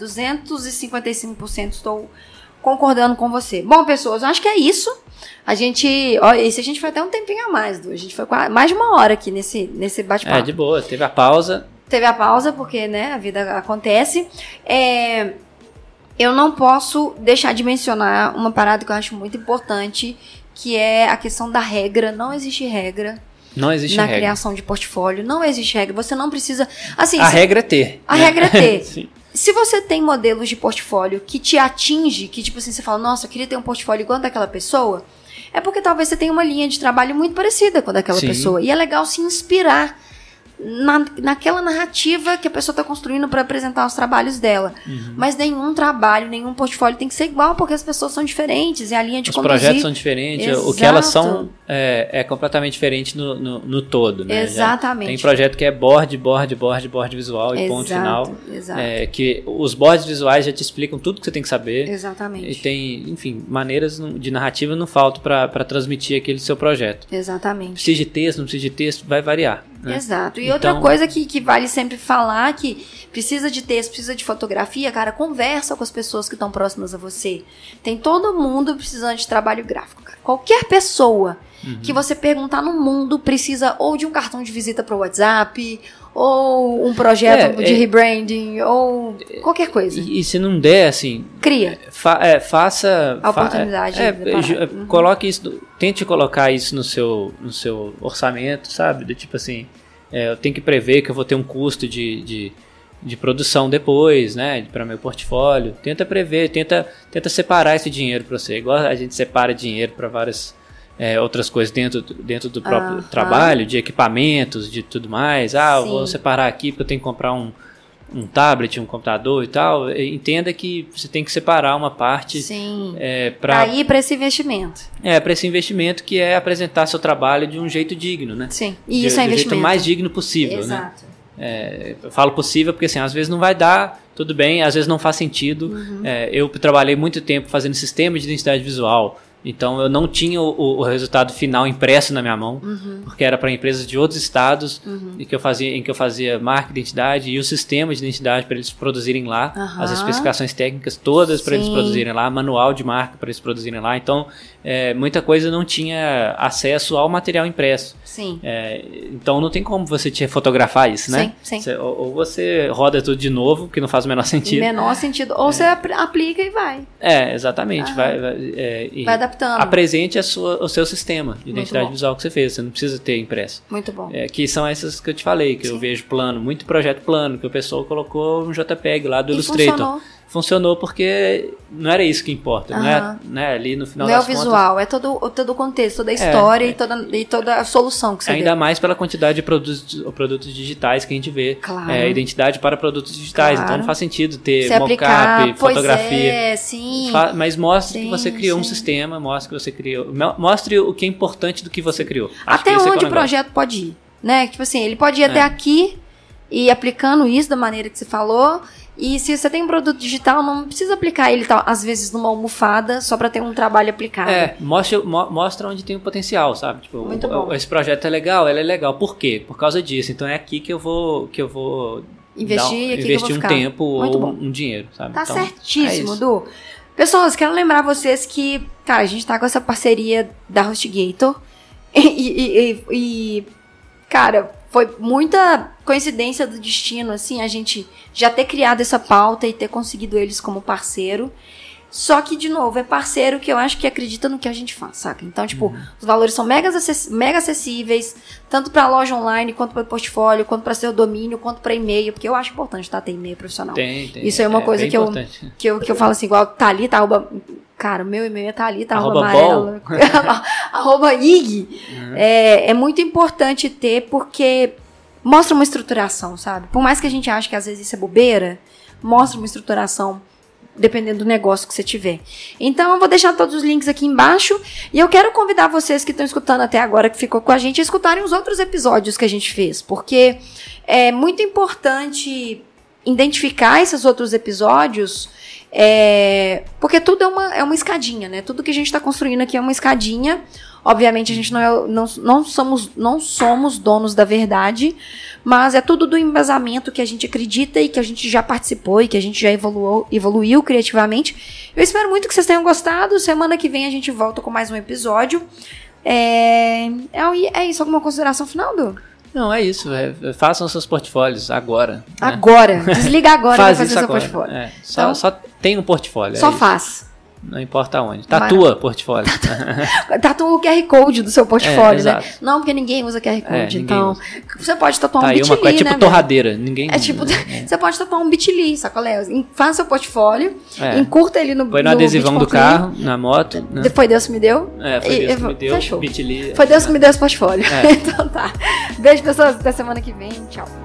255% estou concordando com você. Bom, pessoas, eu acho que é isso. A gente foi até um tempinho a mais, Dô. A gente foi mais de uma hora aqui nesse bate-papo. De boa. Teve a pausa. Porque, né, a vida acontece. Eu não posso deixar de mencionar uma parada que eu acho muito importante, que é a questão da regra. Não existe regra. Não existe na regra. Criação de portfólio. Não existe regra. Você não precisa... Assim, a regra é ter. A regra é ter. Sim. Se você tem modelos de portfólio que te atinge, que tipo assim, você fala, nossa, eu queria ter um portfólio igual daquela pessoa, é porque talvez você tenha uma linha de trabalho muito parecida com a daquela pessoa. E é legal se inspirar naquela narrativa que a pessoa está construindo para apresentar os trabalhos dela. Mas nenhum trabalho, nenhum portfólio tem que ser igual, porque as pessoas são diferentes e a linha de conduzir... Os projetos são diferentes, o que elas são é completamente diferente no todo, né? Exatamente. Tem projeto que é board visual e ponto final. Exato. Que os boards visuais já te explicam tudo que você tem que saber. Exatamente. E tem, enfim, maneiras de narrativa não faltam para transmitir aquele seu projeto. Exatamente. Precisa de texto, não precisa de texto, vai variar. Né? Exato. E outra coisa que vale sempre falar, que precisa de texto, precisa de fotografia, cara, conversa com as pessoas que estão próximas a você. Tem todo mundo precisando de trabalho gráfico, cara. Qualquer pessoa que você perguntar no mundo precisa ou de um cartão de visita para o WhatsApp, ou um projeto de rebranding, ou qualquer coisa. E se não der, assim... Cria. Faça... A oportunidade. Coloque isso... Tente colocar isso no seu orçamento, sabe? Do tipo assim... eu tenho que prever que eu vou ter um custo de produção depois, né? Para meu portfólio. Tenta prever, tenta separar esse dinheiro para você. Igual a gente separa dinheiro para várias outras coisas dentro do próprio trabalho, de equipamentos, de tudo mais. Eu vou separar aqui porque eu tenho que comprar um tablet, um computador e tal, entenda que você tem que separar uma parte para ir para esse investimento. Para esse investimento, que é apresentar seu trabalho de um jeito digno, né? Sim, e isso é investimento. Do jeito mais digno possível, Exato. né? Eu falo possível porque, assim, às vezes não vai dar, tudo bem, às vezes não faz sentido. Eu trabalhei muito tempo fazendo sistema de identidade visual, então eu não tinha o resultado final impresso na minha mão, porque era para empresas de outros estados, em que eu fazia marca, identidade e o sistema de identidade para eles produzirem lá, as especificações técnicas todas para eles produzirem lá, manual de marca para eles produzirem lá. Então, muita coisa não tinha acesso ao material impresso. Sim. Então não tem como você fotografar isso, né? Sim. Ou você roda tudo de novo, que não faz o menor sentido. Ou você aplica e vai. Exatamente. Vai adaptando. Apresente o seu sistema de identidade visual que você fez. Você não precisa ter impresso. Muito bom. Que são essas que eu te falei, que eu vejo plano, muito projeto plano, que o pessoal colocou um JPEG lá do Illustrator. Funcionou porque não era isso que importa, não é ali no final das contas. Não é o visual, é todo o contexto, toda a história e toda a solução que você ainda mais pela quantidade de produtos digitais que a gente vê. Claro. Identidade para produtos digitais, então não faz sentido ter mockup, fotografia. Sim. Mas mostre que você criou um sistema, mostre que você criou, mostre o que é importante do que você criou. Até onde o projeto pode ir, né? Tipo assim, ele pode ir até aqui e aplicando isso da maneira que você falou. E se você tem um produto digital, não precisa aplicar ele, às vezes, numa almofada, só para ter um trabalho aplicado. Mostra onde tem o potencial, sabe? Tipo, muito bom. Esse projeto é legal, ele é legal. Por quê? Por causa disso. Então é aqui que eu vou investir um tempo ou um dinheiro, sabe? Tá então, certíssimo, Du. Pessoas, quero lembrar vocês que, cara, a gente tá com essa parceria da HostGator e cara, foi muita coincidência do destino, assim, a gente já ter criado essa pauta e ter conseguido eles como parceiro. Só que, de novo, é parceiro que eu acho que acredita no que a gente faz, saca? Então, tipo, os valores são mega acessíveis, tanto pra loja online, quanto para portfólio, quanto para seu domínio, quanto para e-mail, porque eu acho importante, tá? Ter e-mail profissional. Tem. Isso é uma coisa que eu falo assim, igual Thalita, cara, o meu e-mail é Thalita, @amarela, @ig. É muito importante ter, porque mostra uma estruturação, sabe? Por mais que a gente ache que às vezes isso é bobeira, mostra uma estruturação, dependendo do negócio que você tiver. Então, eu vou deixar todos os links aqui embaixo, e eu quero convidar vocês que estão escutando até agora, que ficou com a gente, a escutarem os outros episódios que a gente fez, porque é muito importante identificar esses outros episódios, porque tudo é uma escadinha, né? Tudo que a gente está construindo aqui é uma escadinha. Obviamente, a gente não somos donos da verdade, mas é tudo do embasamento que a gente acredita e que a gente já participou e que a gente já evoluiu criativamente. Eu espero muito que vocês tenham gostado. Semana que vem a gente volta com mais um episódio. É isso. Alguma consideração final, Du? Não, é isso. Façam seus portfólios agora. Né? Agora. Desliga agora para fazer seu portfólio. Só tem um portfólio. Só faz. Não importa onde. Tatua portfólio. Tatua o QR Code do seu portfólio, né? Não, porque ninguém usa QR Code. Então, você pode tatuar um Bitly, é tipo né, torradeira. Ninguém... Você pode tatuar um Bitly, sacolé. Faz seu portfólio, encurta ele no põe no adesivão do carro, na moto. Né? Foi Deus que me deu. Foi Deus que me deu. Fechou. Bitly. Foi Deus que me deu esse portfólio. Então tá. Beijo, pessoas. Até semana que vem. Tchau.